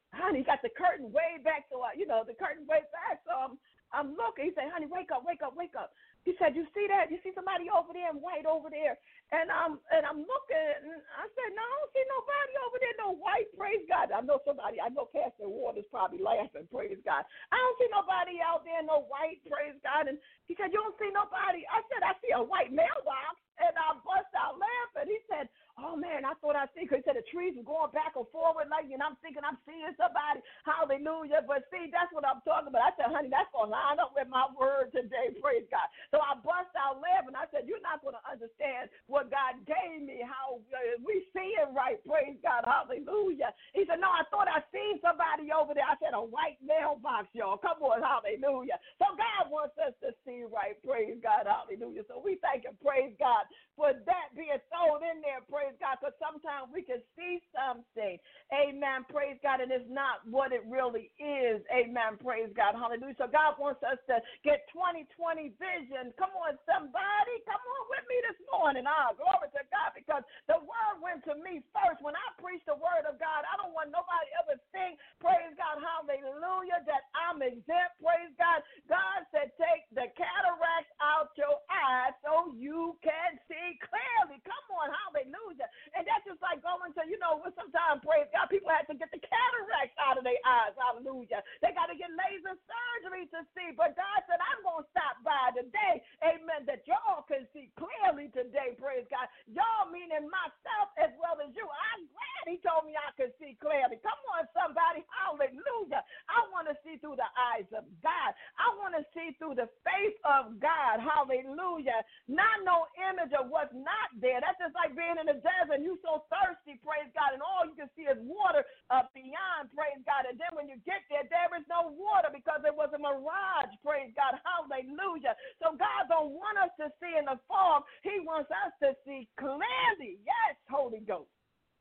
honey, got the curtain way back, so I, you know, the curtain way back. So I'm, I'm looking. He said, honey, wake up, wake up, wake up. He said, you see that? You see somebody over there in white over there? And I'm and I'm looking, and I said, no, I don't see nobody over there, no white. Praise God. I know somebody. I know Pastor Ward is probably laughing. Praise God. I don't see nobody out there, no white. Praise God. And he said, you don't see nobody. I said, I see a white mailbox. And I bust out laughing. He said, oh, man, I thought I see, because he said the trees were going back and forward, like, and I'm thinking I'm seeing somebody. Hallelujah. But see, that's what I'm talking about. I said, honey, that's going to line up with my word today. Praise God. So I bust out laughing. I said, you're not going to understand what God gave me, how uh, we see it right. Praise God. Hallelujah. He said, no, I thought I seen somebody over there. I said, a white mailbox, y'all. Come on. Hallelujah. So God wants us to see right. Praise God. Hallelujah. So we thank and praise God for that being thrown in there, praise God, because sometimes we can see something, amen, praise God, and it's not what it really is, amen, praise God, hallelujah. So God wants us to get twenty twenty vision. Come on, somebody, come on with me this morning. Ah, glory to God, because the word went to me first. When I preach the word of God, I don't want nobody ever think, praise God, hallelujah, that I'm exempt, praise God. God said, take the cataracts out your eyes so you can see clearly. Come on, hallelujah. And that's just like going to, you know, sometimes, praise God, people have to get the cataracts out of their eyes, hallelujah. They got to get laser surgery to see. But God said, I'm going to stop by today, amen, that y'all can see clearly today, praise God. Y'all meaning myself as well as you. I'm glad he told me I could see clearly. Come on, somebody, hallelujah. I want to see through the eyes of God. I want to see through the face of God, hallelujah. Not no image of what's not there. That's just like being in the desert and you so thirsty, praise God, and all you can see is water uh, beyond, praise God. And then when you get there, there is no water because it was a mirage, praise God, hallelujah. So God don't want us to see in the fog. He wants us to see clearly. Yes, Holy Ghost.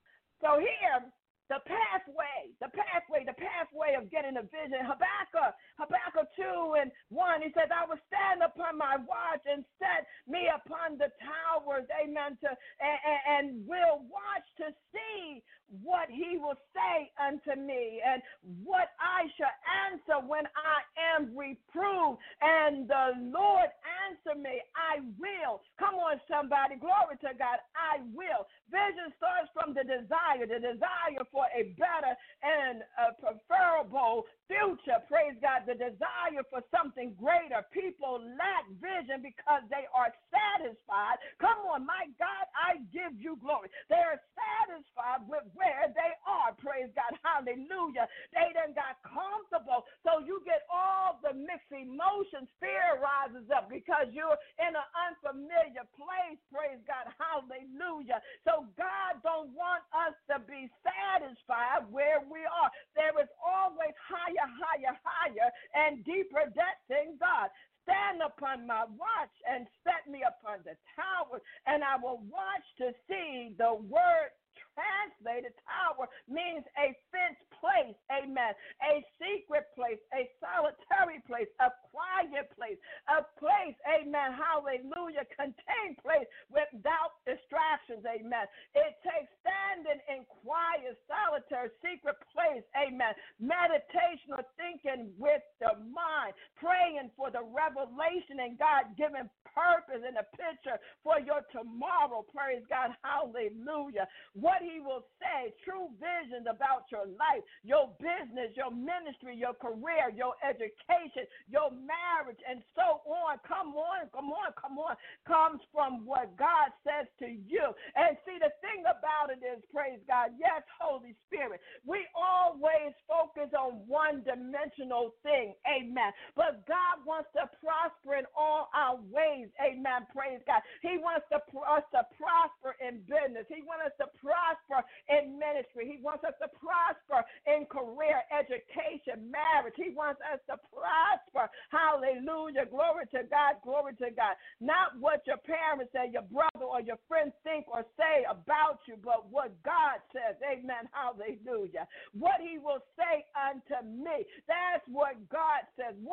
So here, the pathway, the pathway, the pathway of getting a vision. Habakkuk, Habakkuk two and one, he says, I will stand upon my watch and set me upon the towers, amen, to, and, and will watch to see what he will say unto me and what I shall answer when I am reproved. And the Lord answer me, I will. Come on, somebody. Glory to God. I will. Vision starts from the desire, the desire for a better and a preferable future. Praise God. The desire for something greater. People lack vision because they are satisfied. Come on, my God, I give you glory. They are satisfied with where they are. Praise God. Hallelujah. They done got comfortable. So you get all the mixed emotions. Fear rises up because you're in an unfamiliar place. Praise God. Hallelujah. So God don't want us to be satisfied where we are. There is always higher, higher, higher, and deeper depths in God. Stand upon my watch and set me upon the tower, and I will watch to see. The word translated tower means a fenced place, amen, a secret place, a solitary place, a quiet place, a place, amen, hallelujah, contained place without distractions, amen. It takes standing in quiet, solitary, secret place, amen, meditation or thinking with the mind, praying for the revelation and God-given purpose and a picture for your tomorrow, praise God, hallelujah. What he will say, true visions about your life, your business, your ministry, your career, your education, your marriage, and so on. Come on, come on, come on. Comes from what God says to you. And see, the thing about it is, praise God, yes, Holy Spirit, we always focus on one-dimensional thing, amen. But God wants to prosper in all our ways, amen, praise God. He wants to, us to prosper in business. He wants us to prosper in ministry. He wants us to prosper in career, education, marriage. He wants us to prosper. Hallelujah. Glory to God. Glory to God. Not what your parents say, your brother or your friends think or say about you, but what God says. Amen. Hallelujah. What he will say unto me. That's what God says. What is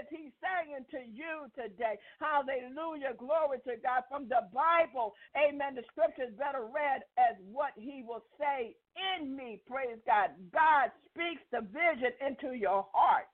is he saying to you today? Hallelujah. Glory to God. From the Bible, amen, the scripture is better read as what he will say in me. Praise God. God speaks the vision into your heart.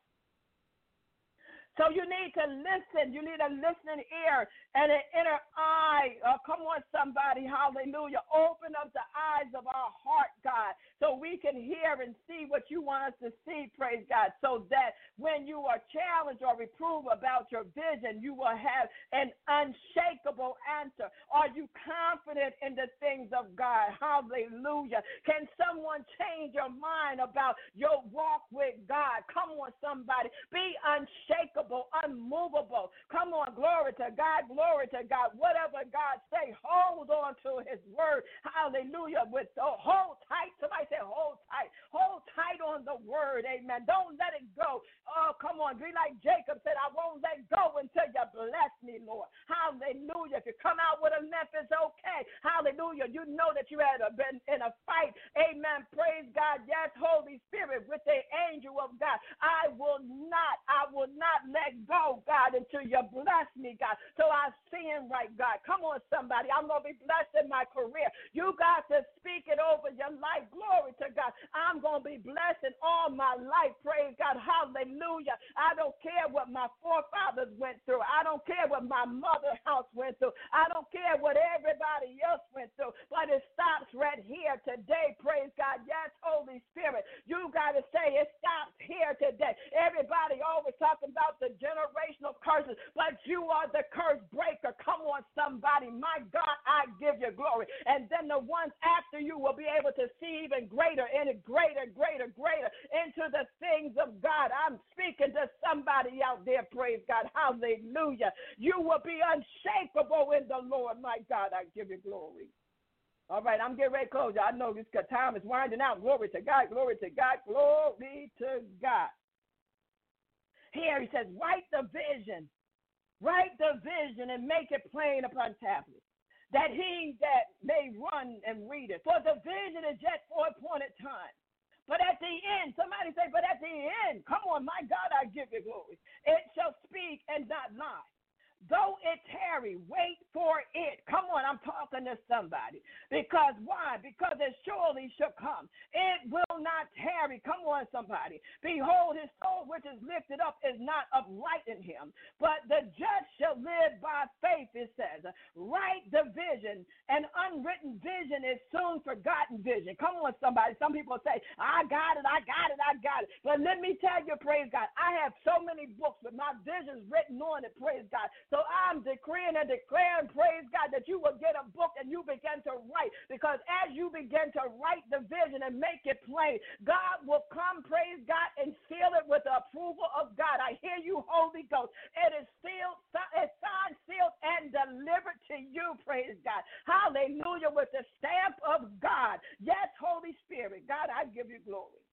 So you need to listen. You need a listening ear and an inner eye. Oh, come on, somebody. Hallelujah. Open up the eyes of our heart, God, so we can hear and see what you want us to see, praise God, so that when you are challenged or reproved about your vision, you will have an unshakable answer. Are you confident in the things of God? Hallelujah. Can someone change your mind about your walk with God? Come on, somebody. Be unshakable, unmovable. Come on, glory to God, glory to God. Whatever God say, hold on to his word. Hallelujah. With the hold tight. Somebody say hold tight. Hold tight on the word. Amen. Don't let it go. Oh, come on. Be like Jacob said, I won't let go until you bless me, Lord. Hallelujah. If you come out with a limp, it's okay. Hallelujah. You know that you had been in a fight. Amen. Praise God. Yes, Holy Spirit, with the angel of God. I will not, I will not let go, God, until you bless me, God. So I sin right, God. Come on, somebody. I'm going to be blessed in my career. You got to speak it over your life. Glory to God. I'm going to be blessed in all my life. Praise God. Hallelujah. I don't care what my forefathers went through. I don't care what my mother's house went through. I don't care what everybody else went through. But it stops right here today. Praise God. Yes, Holy Spirit. You got to say it stops here today. Everybody always talking about the generational curses, but you are the curse breaker. Come on, somebody. My God, I give you glory. And then the ones after you will be able to see even greater and greater, greater, greater into the things of God. I'm speaking to somebody out there, praise God. Hallelujah. You will be unshakable in the Lord. My God, I give you glory. All right, I'm getting ready to close. I know this time is winding out. Glory to God, glory to God, glory to God. Here he says, write the vision. Write the vision and make it plain upon tablets, that he that may run and read it. For the vision is yet for a appointed time. But at the end, somebody say, but at the end, come on, my God, I give you glory. It shall speak and not lie. Though it tarry, wait for it. Come on, I'm talking to somebody. Because why? Because it surely shall come. It will not tarry. Come on, somebody. Behold, his soul which is lifted up is not upright in him, but the just shall live by faith, it says. Write the vision. An unwritten vision is soon forgotten vision. Come on, somebody. Some people say, I got it, I got it, I got it. But let me tell you, praise God, I have so many books with my visions written on it, praise God. So I'm decreeing and declaring, praise God, that you will get a book and you begin to write. Because as you begin to write the vision and make it plain, God will come, praise God, and seal it with the approval of God. I hear you, Holy Ghost. It is sealed, it's signed, sealed, and delivered to you, praise God. Hallelujah, with the stamp of God. Yes, Holy Spirit. God, I give you glory.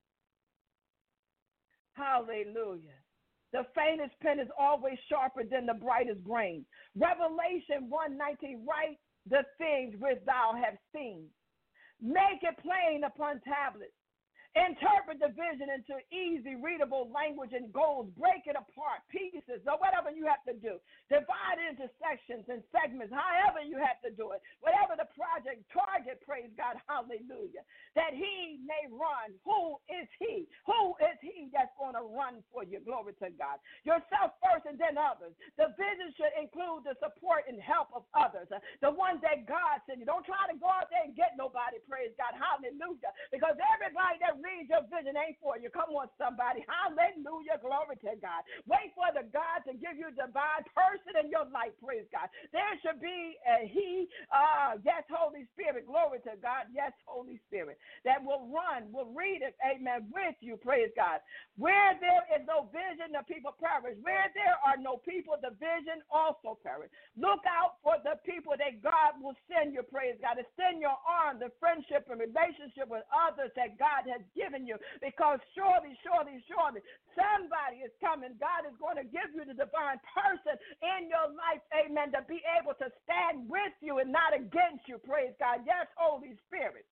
Hallelujah. The faintest pen is always sharper than the brightest brain. Revelation one nineteen, write the things which thou hast seen. Make it plain upon tablets. Interpret the vision into easy, readable language and goals. Break it apart, pieces, or whatever you have to do. Divide it into sections and segments, however you have to do it. Whatever the project, target, praise God, hallelujah. That he may run. Who is he? Who is he that's going to run for you? Glory to God. Yourself first and then others. The vision should include the support and help of others. The ones that God sent you. Don't try to go out there and get nobody, praise God, hallelujah. Because everybody that read your vision ain't for you. Come on, somebody. Hallelujah. Glory to God. Wait for the God to give you a divine person in your life. Praise God. There should be a he, uh, yes, Holy Spirit. Glory to God. Yes, Holy Spirit. That will run, will read it, amen, with you. Praise God. Where there is no vision, the people perish. Where there are no people, the vision also perish. Look out for the people that God will send you. Praise God. Extend your arm, the friendship and relationship with others that God has given you, because surely, surely, surely somebody is coming. God is going to give you the divine person in your life, amen, to be able to stand with you and not against you, praise God. Yes, Holy Spirit.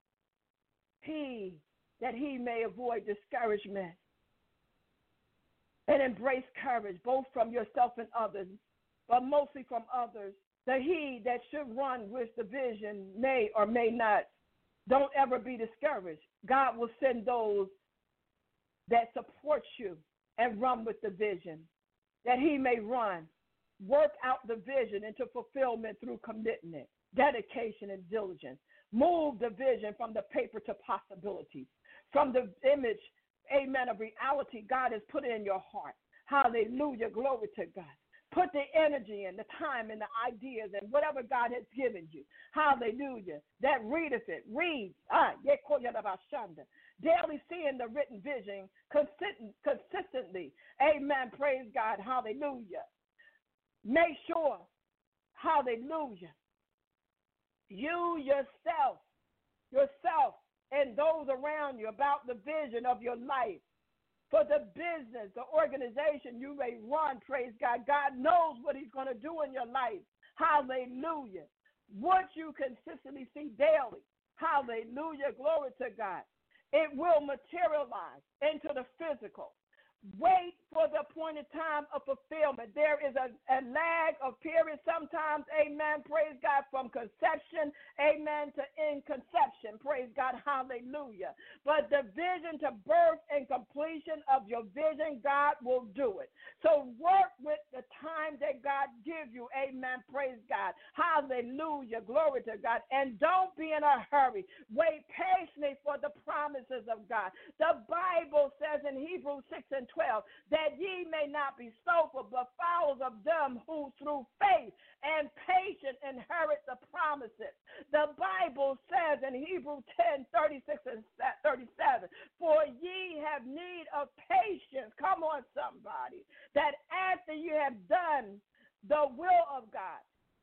He, that he may avoid discouragement. and embrace courage, both from yourself and others, but mostly from others. The he that should run with the vision may or may not. Don't ever be discouraged. God will send those that support you and run with the vision, that he may run. Work out the vision into fulfillment through commitment, dedication, and diligence. Move the vision from the paper to possibilities, from the image, amen, of reality God has put in your heart. Hallelujah, glory to God. Put the energy and the time and the ideas and whatever God has given you. Hallelujah. That readeth it. Read. Ah, daily seeing the written vision consistent, consistently. Amen. Praise God. Hallelujah. Make sure, hallelujah, you yourself, yourself and those around you about the vision of your life. For the business, the organization you may run, praise God. God knows what he's going to do in your life. Hallelujah. What you consistently see daily. Hallelujah. Glory to God. It will materialize into the physical. Wait for the appointed time of fulfillment. There is a, a lag of period sometimes, amen, praise God, from conception, amen, to inconception, praise God, hallelujah. But the vision to birth and completion of your vision, God will do it. So work with the time that God gives you, amen, praise God, hallelujah, glory to God. And don't be in a hurry. Wait patiently for the promises of God. The Bible says in Hebrews six and twelve, that ye may not be slothful, but followers of them who through faith and patience inherit the promises. The Bible says in Hebrews ten, thirty-six and thirty-seven, for ye have need of patience, come on somebody, that after you have done the will of God,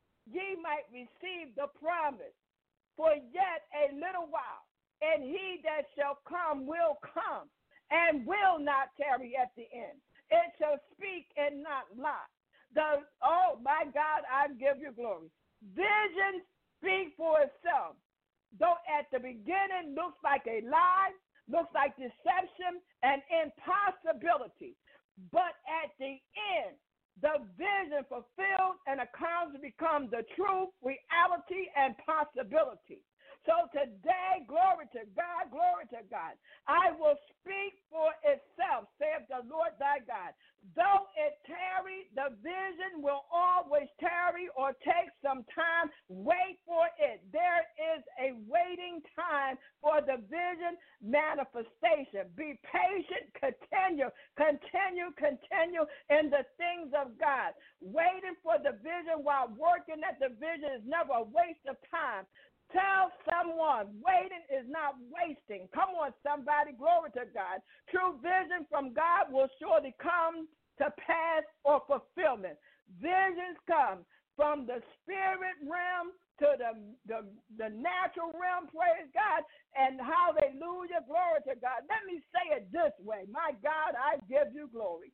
ye might receive the promise. For yet a little while, and he that shall come will come, and will not tarry at the end. It shall speak and not lie. The, oh, my God, I give you glory. Vision speak for itself. Though at the beginning looks like a lie, looks like deception and impossibility. But at the end, the vision fulfilled and accomplished become the truth, reality, and possibility. So today, glory to God, glory to God. I will speak for itself, saith the Lord thy God. Though it tarry, the vision will always tarry or take some time. Wait for it. There is a waiting time for the vision manifestation. Be patient, continue, continue, continue in the things of God. Waiting for the vision while working at the vision is never a waste of time. Tell someone waiting is not wasting. Come on, somebody. Glory to God. True vision from God will surely come to pass or fulfillment. Visions come from the spirit realm to the, the, the natural realm, praise God, and hallelujah, glory to God. Let me say it this way. My God, I give you glory.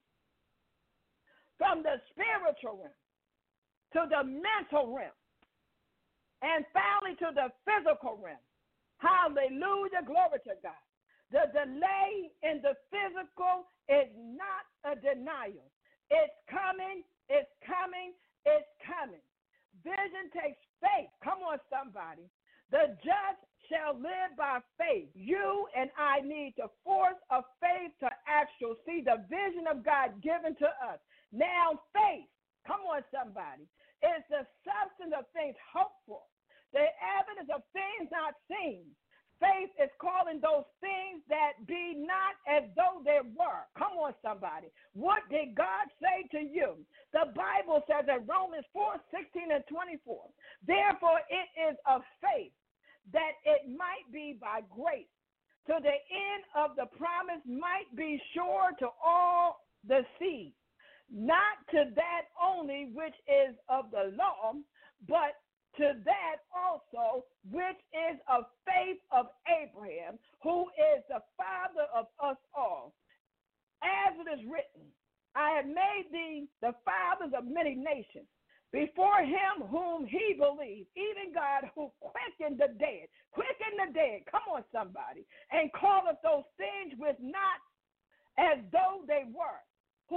From the spiritual realm to the mental realm, and finally to the physical realm. Hallelujah, glory to God. The delay in the physical is not a denial. It's coming, it's coming, it's coming. Vision takes faith. Come on, somebody. The just shall live by faith. You and I need to force a faith to actually see the vision of God given to us. Now, faith, come on, somebody, is the substance of things hoped for, the evidence of things not seen. Faith is calling those things that be not as though they were. Come on, somebody. What did God say to you? The Bible says in Romans four, sixteen and twenty-four, therefore it is of faith that it might be by grace, to the end of the promise might be sure to all the seed, not to that only which is of the law, but to that also which is of faith of Abraham, who is the father of us all. As it is written, I have made thee the fathers of many nations, before him whom he believed, even God who quickened the dead, quickened the dead, come on somebody, and calleth those things which not as though they were, who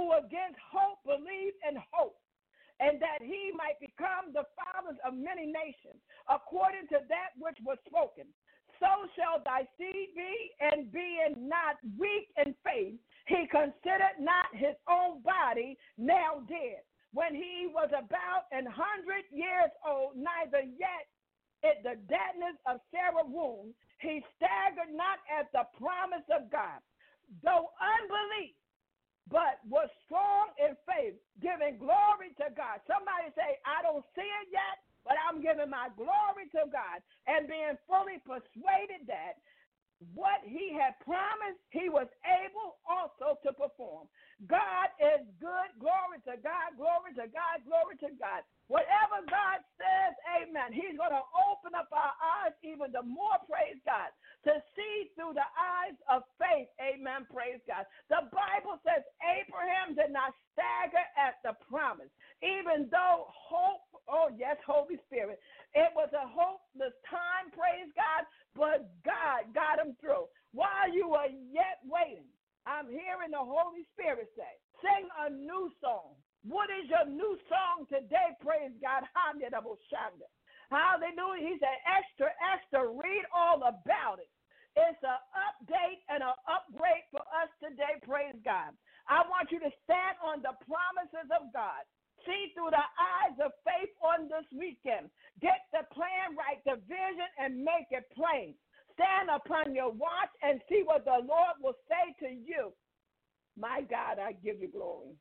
who against hope believed in hope, and that he might become the fathers of many nations, according to that which was spoken. So shall thy seed be, and being not weak in faith, he considered not his own body now dead, when he was about an hundred years old, neither yet at the deadness of Sarah's womb, he staggered not at the promise of God, though unbelief, but was strong in faith, giving glory to God. Somebody say, I don't see it yet, but I'm giving my glory to God, and being fully persuaded that what he had promised, he was able also to perform. God is good. Glory to God, glory to God, glory to God. Whatever God says, amen, he's going to open up our eyes even the more, praise God, to see through the eyes of faith, amen, praise God. The Bible says Abraham did not stagger at the promise, even though hope, oh yes, Holy Spirit, it was a hopeless time, praise God, but God got him through. While you are yet waiting, I'm hearing the Holy Spirit say, sing a new song. What is your new song today? Praise God. Hallelujah. He said, Esther, Esther, read all about it. It's an update and an upgrade for us today. Praise God. I want you to stand on the promises of God. See through the eyes of faith on this weekend. Get the plan right, the vision, and make it plain. Stand upon your watch and see what the Lord will say to you. My God, I give you glory.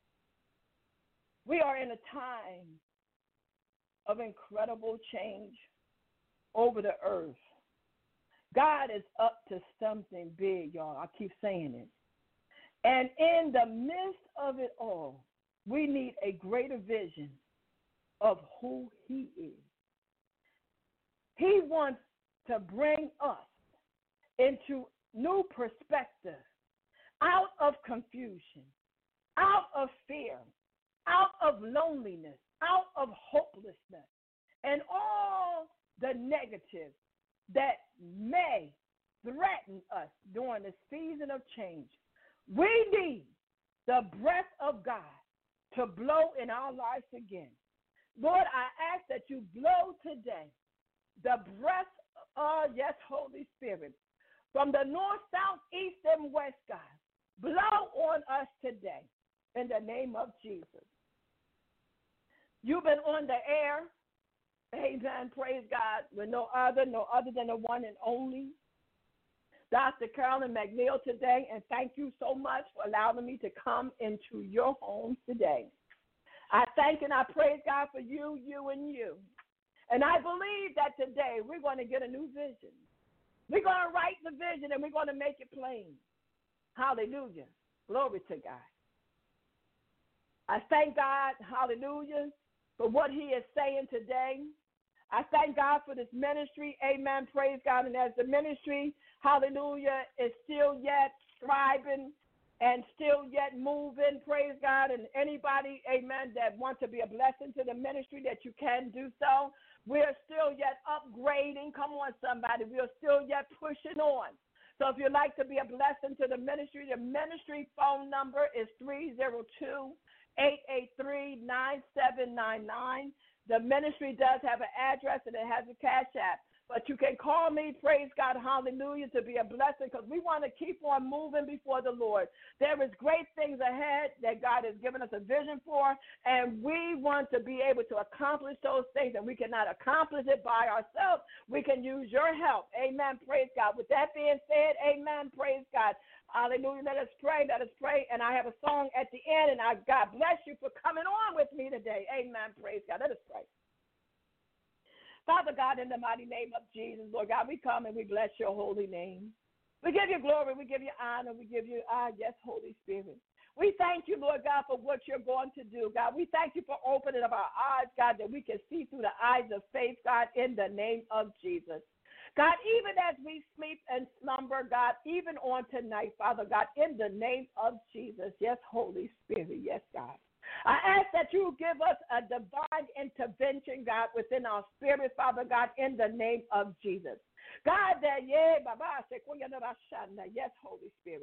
We are in a time of incredible change over the earth. God is up to something big, y'all. I keep saying it. And in the midst of it all, we need a greater vision of who he is. He wants to bring us into new perspective, out of confusion, out of fear, out of loneliness, out of hopelessness, and all the negatives that may threaten us during the season of change. We need the breath of God to blow in our lives again. Lord, I ask that you blow today the breath of, yes, Holy Spirit, from the north, south, east, and west, God. Blow on us today in the name of Jesus. You've been on the air, amen, praise God, with no other, no other than the one and only Doctor Carolyn McNeil today, and thank you so much for allowing me to come into your homes today. I thank and I praise God for you, you, and you. And I believe that today we're going to get a new vision. We're going to write the vision and we're going to make it plain. Hallelujah. Glory to God. I thank God, hallelujah, for what he is saying today. I thank God for this ministry. Amen. Praise God. And as the ministry, hallelujah, is still yet thriving and still yet moving, praise God. And anybody, amen, that wants to be a blessing to the ministry, that you can do so. We're still yet upgrading. Come on, somebody. We're still yet pushing on. So if you'd like to be a blessing to the ministry, the ministry phone number is three oh two, eight eight three, nine seven nine nine. The ministry does have an address and it has a cash app. But you can call me, praise God, hallelujah, to be a blessing, because we want to keep on moving before the Lord. There is great things ahead that God has given us a vision for, and we want to be able to accomplish those things, and we cannot accomplish it by ourselves. We can use your help. Amen, praise God. With that being said, amen, praise God. Hallelujah. Let us pray. Let us pray. And I have a song at the end, and I God bless you for coming on with me today. Amen, praise God. Let us pray. Father God, in the mighty name of Jesus, Lord God, we come and we bless your holy name. We give you glory, we give you honor, we give you, ah, yes, Holy Spirit. We thank you, Lord God, for what you're going to do, God. We thank you for opening up our eyes, God, that we can see through the eyes of faith, God, in the name of Jesus. God, even as we sleep and slumber, God, even on tonight, Father God, in the name of Jesus, yes, Holy Spirit, yes, God. I ask that you give us a divine intervention, God, within our spirit, Father God, in the name of Jesus. God, that, yeah, Baba, yes, Holy Spirit.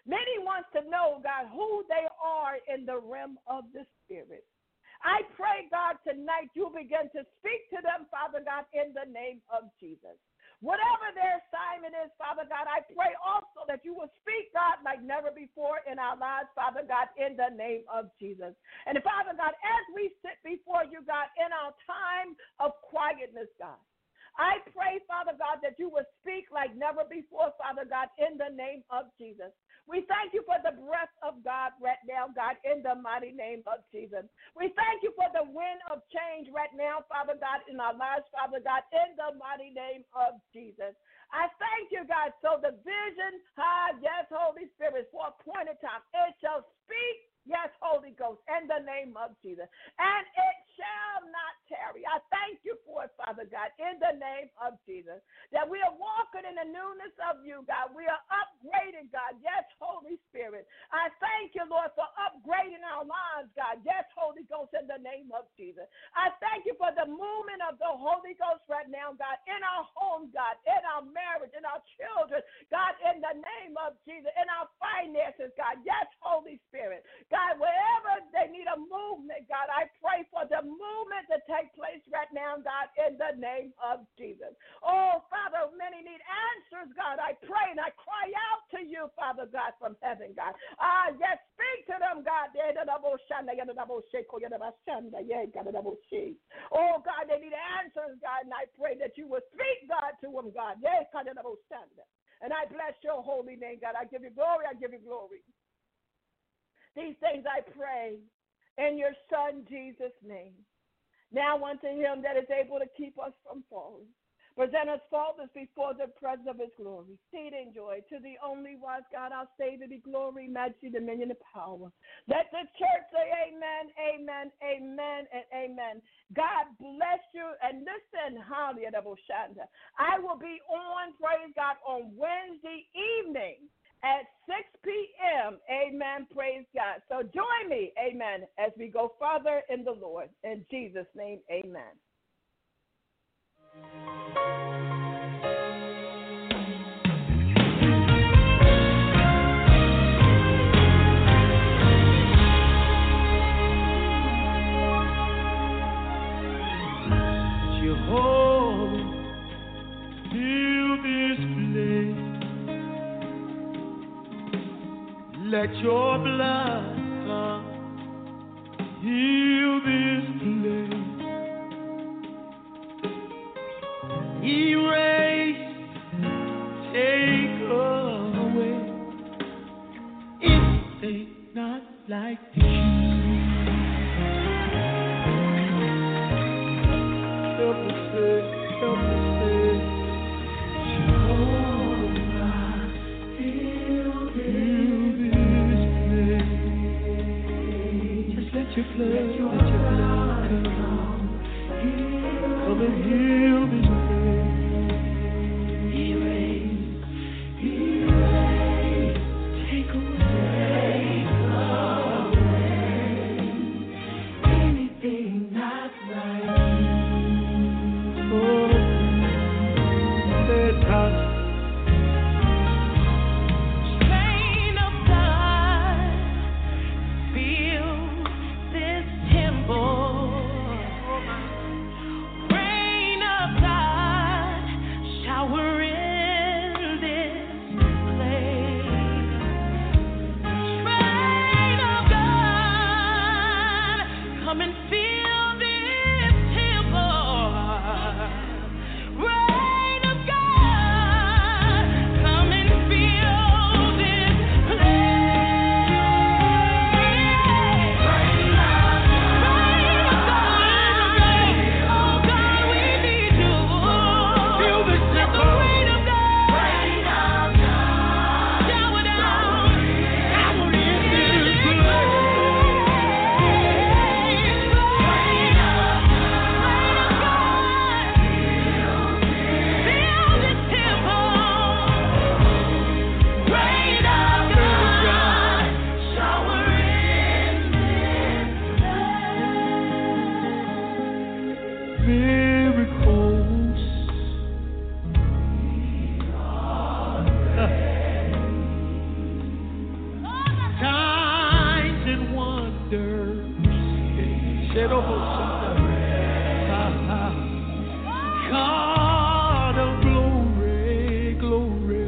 Many wants to know, God, who they are in the realm of the Spirit. I pray, God, tonight you begin to speak to them, Father God, in the name of Jesus. Whatever their assignment is, Father God, I pray also that you will speak, God, like never before in our lives, Father God, in the name of Jesus. And Father God, as we sit before you, God, in our time of quietness, God, I pray, Father God, that you will speak like never before, Father God, in the name of Jesus. We thank you for the breath of God right now, God, in the mighty name of Jesus. We thank you for the wind of change right now, Father God, in our lives, Father God, in the mighty name of Jesus. I thank you, God, so the vision, ah, yes, Holy Spirit, for a appointed time, it shall speak. Yes, Holy Ghost, in the name of Jesus. And it shall not tarry. I thank you for it, Father God, in the name of Jesus, that we are walking in the newness of you, God. We are upgrading, God. Yes, Holy Spirit. I thank you, Lord, for upgrading our lives, God. Yes, Holy Ghost, in the name of Jesus. I thank you for the movement of the Holy Ghost right now, God, in our home, God, in our marriage, in our children, God, in the name of Jesus, in our finances, God. Yes, Holy Spirit. God, wherever they need a movement, God, I pray for the movement to take place right now, God, in the name of Jesus. Oh, Father, many need answers, God. I pray and I cry out to you, Father God, from heaven, God. Ah, yes, speak to them, God. Oh, God, they need answers, God, and I pray that you will speak, God, to them, God. And I bless your holy name, God. I give you glory. I give you glory. These things I pray in your Son, Jesus' name. Now unto him that is able to keep us from falling, present us faultless before the presence of his glory. Seed and joy to the only wise God, our Savior, be glory, majesty, dominion, and power. Let the church say amen, amen, amen, and amen. God bless you. And listen, hallelujah, I will be on, praise God, on Wednesday evening at six p.m. Amen. Praise God. So join me, amen, as we go further in the Lord. In Jesus' name, amen. Jehovah, fill this place. Let your blood come, heal this place. Erase, take away anything not like you. Help us say, help us say, Jehovah, fill this place. Let your blood, let your blood come, come and heal this place. Erase, erase, take away, take away anything not right. Oh, let us. Strain of God, feel this temple. Rain of God. God of glory, glory.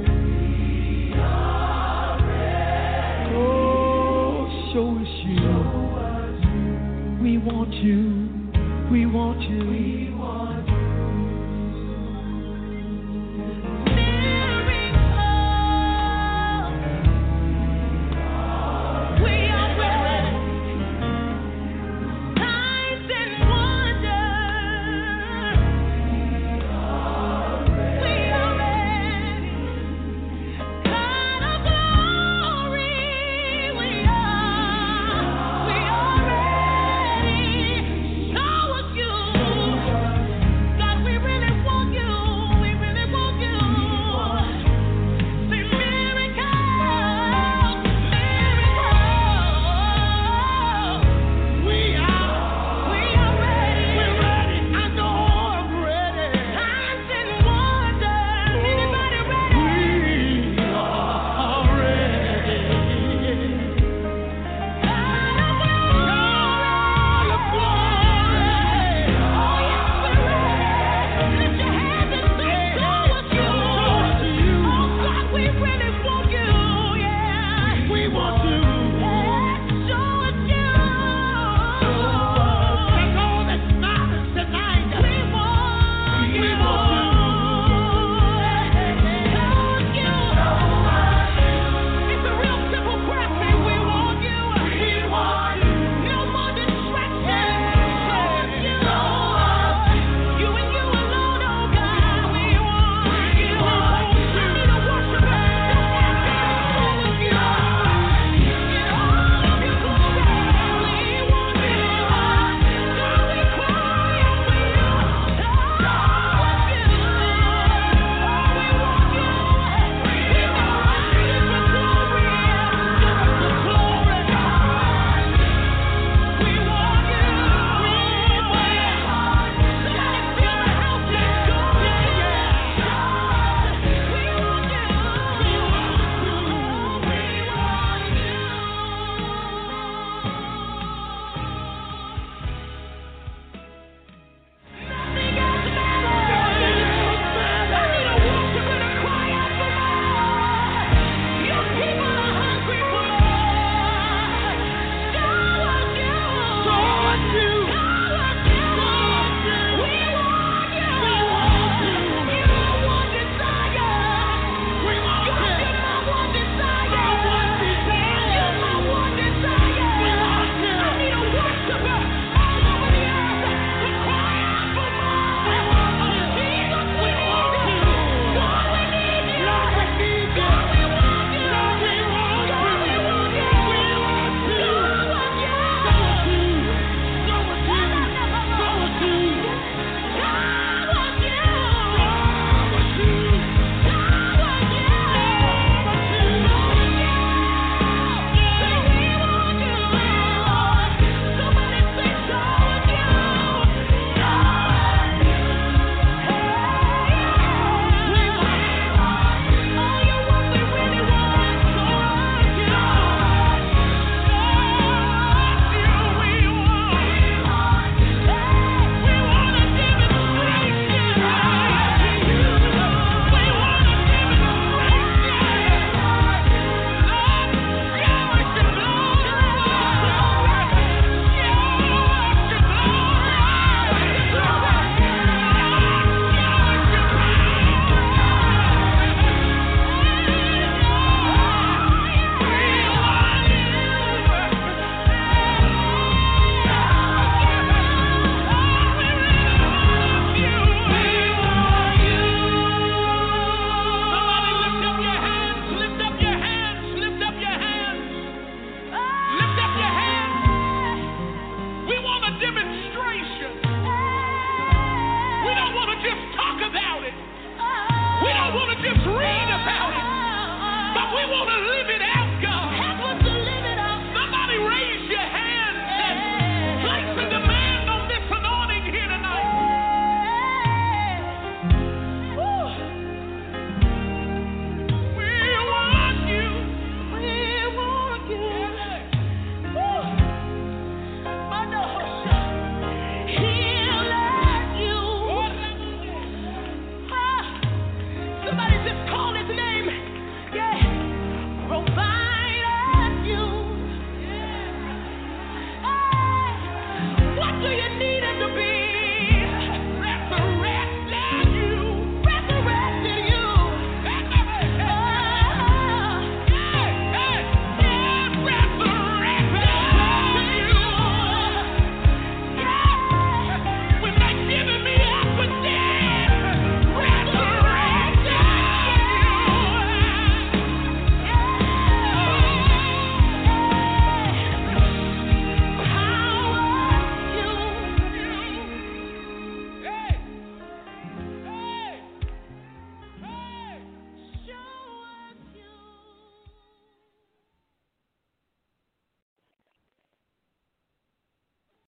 Oh, show us you. We want you. We want you.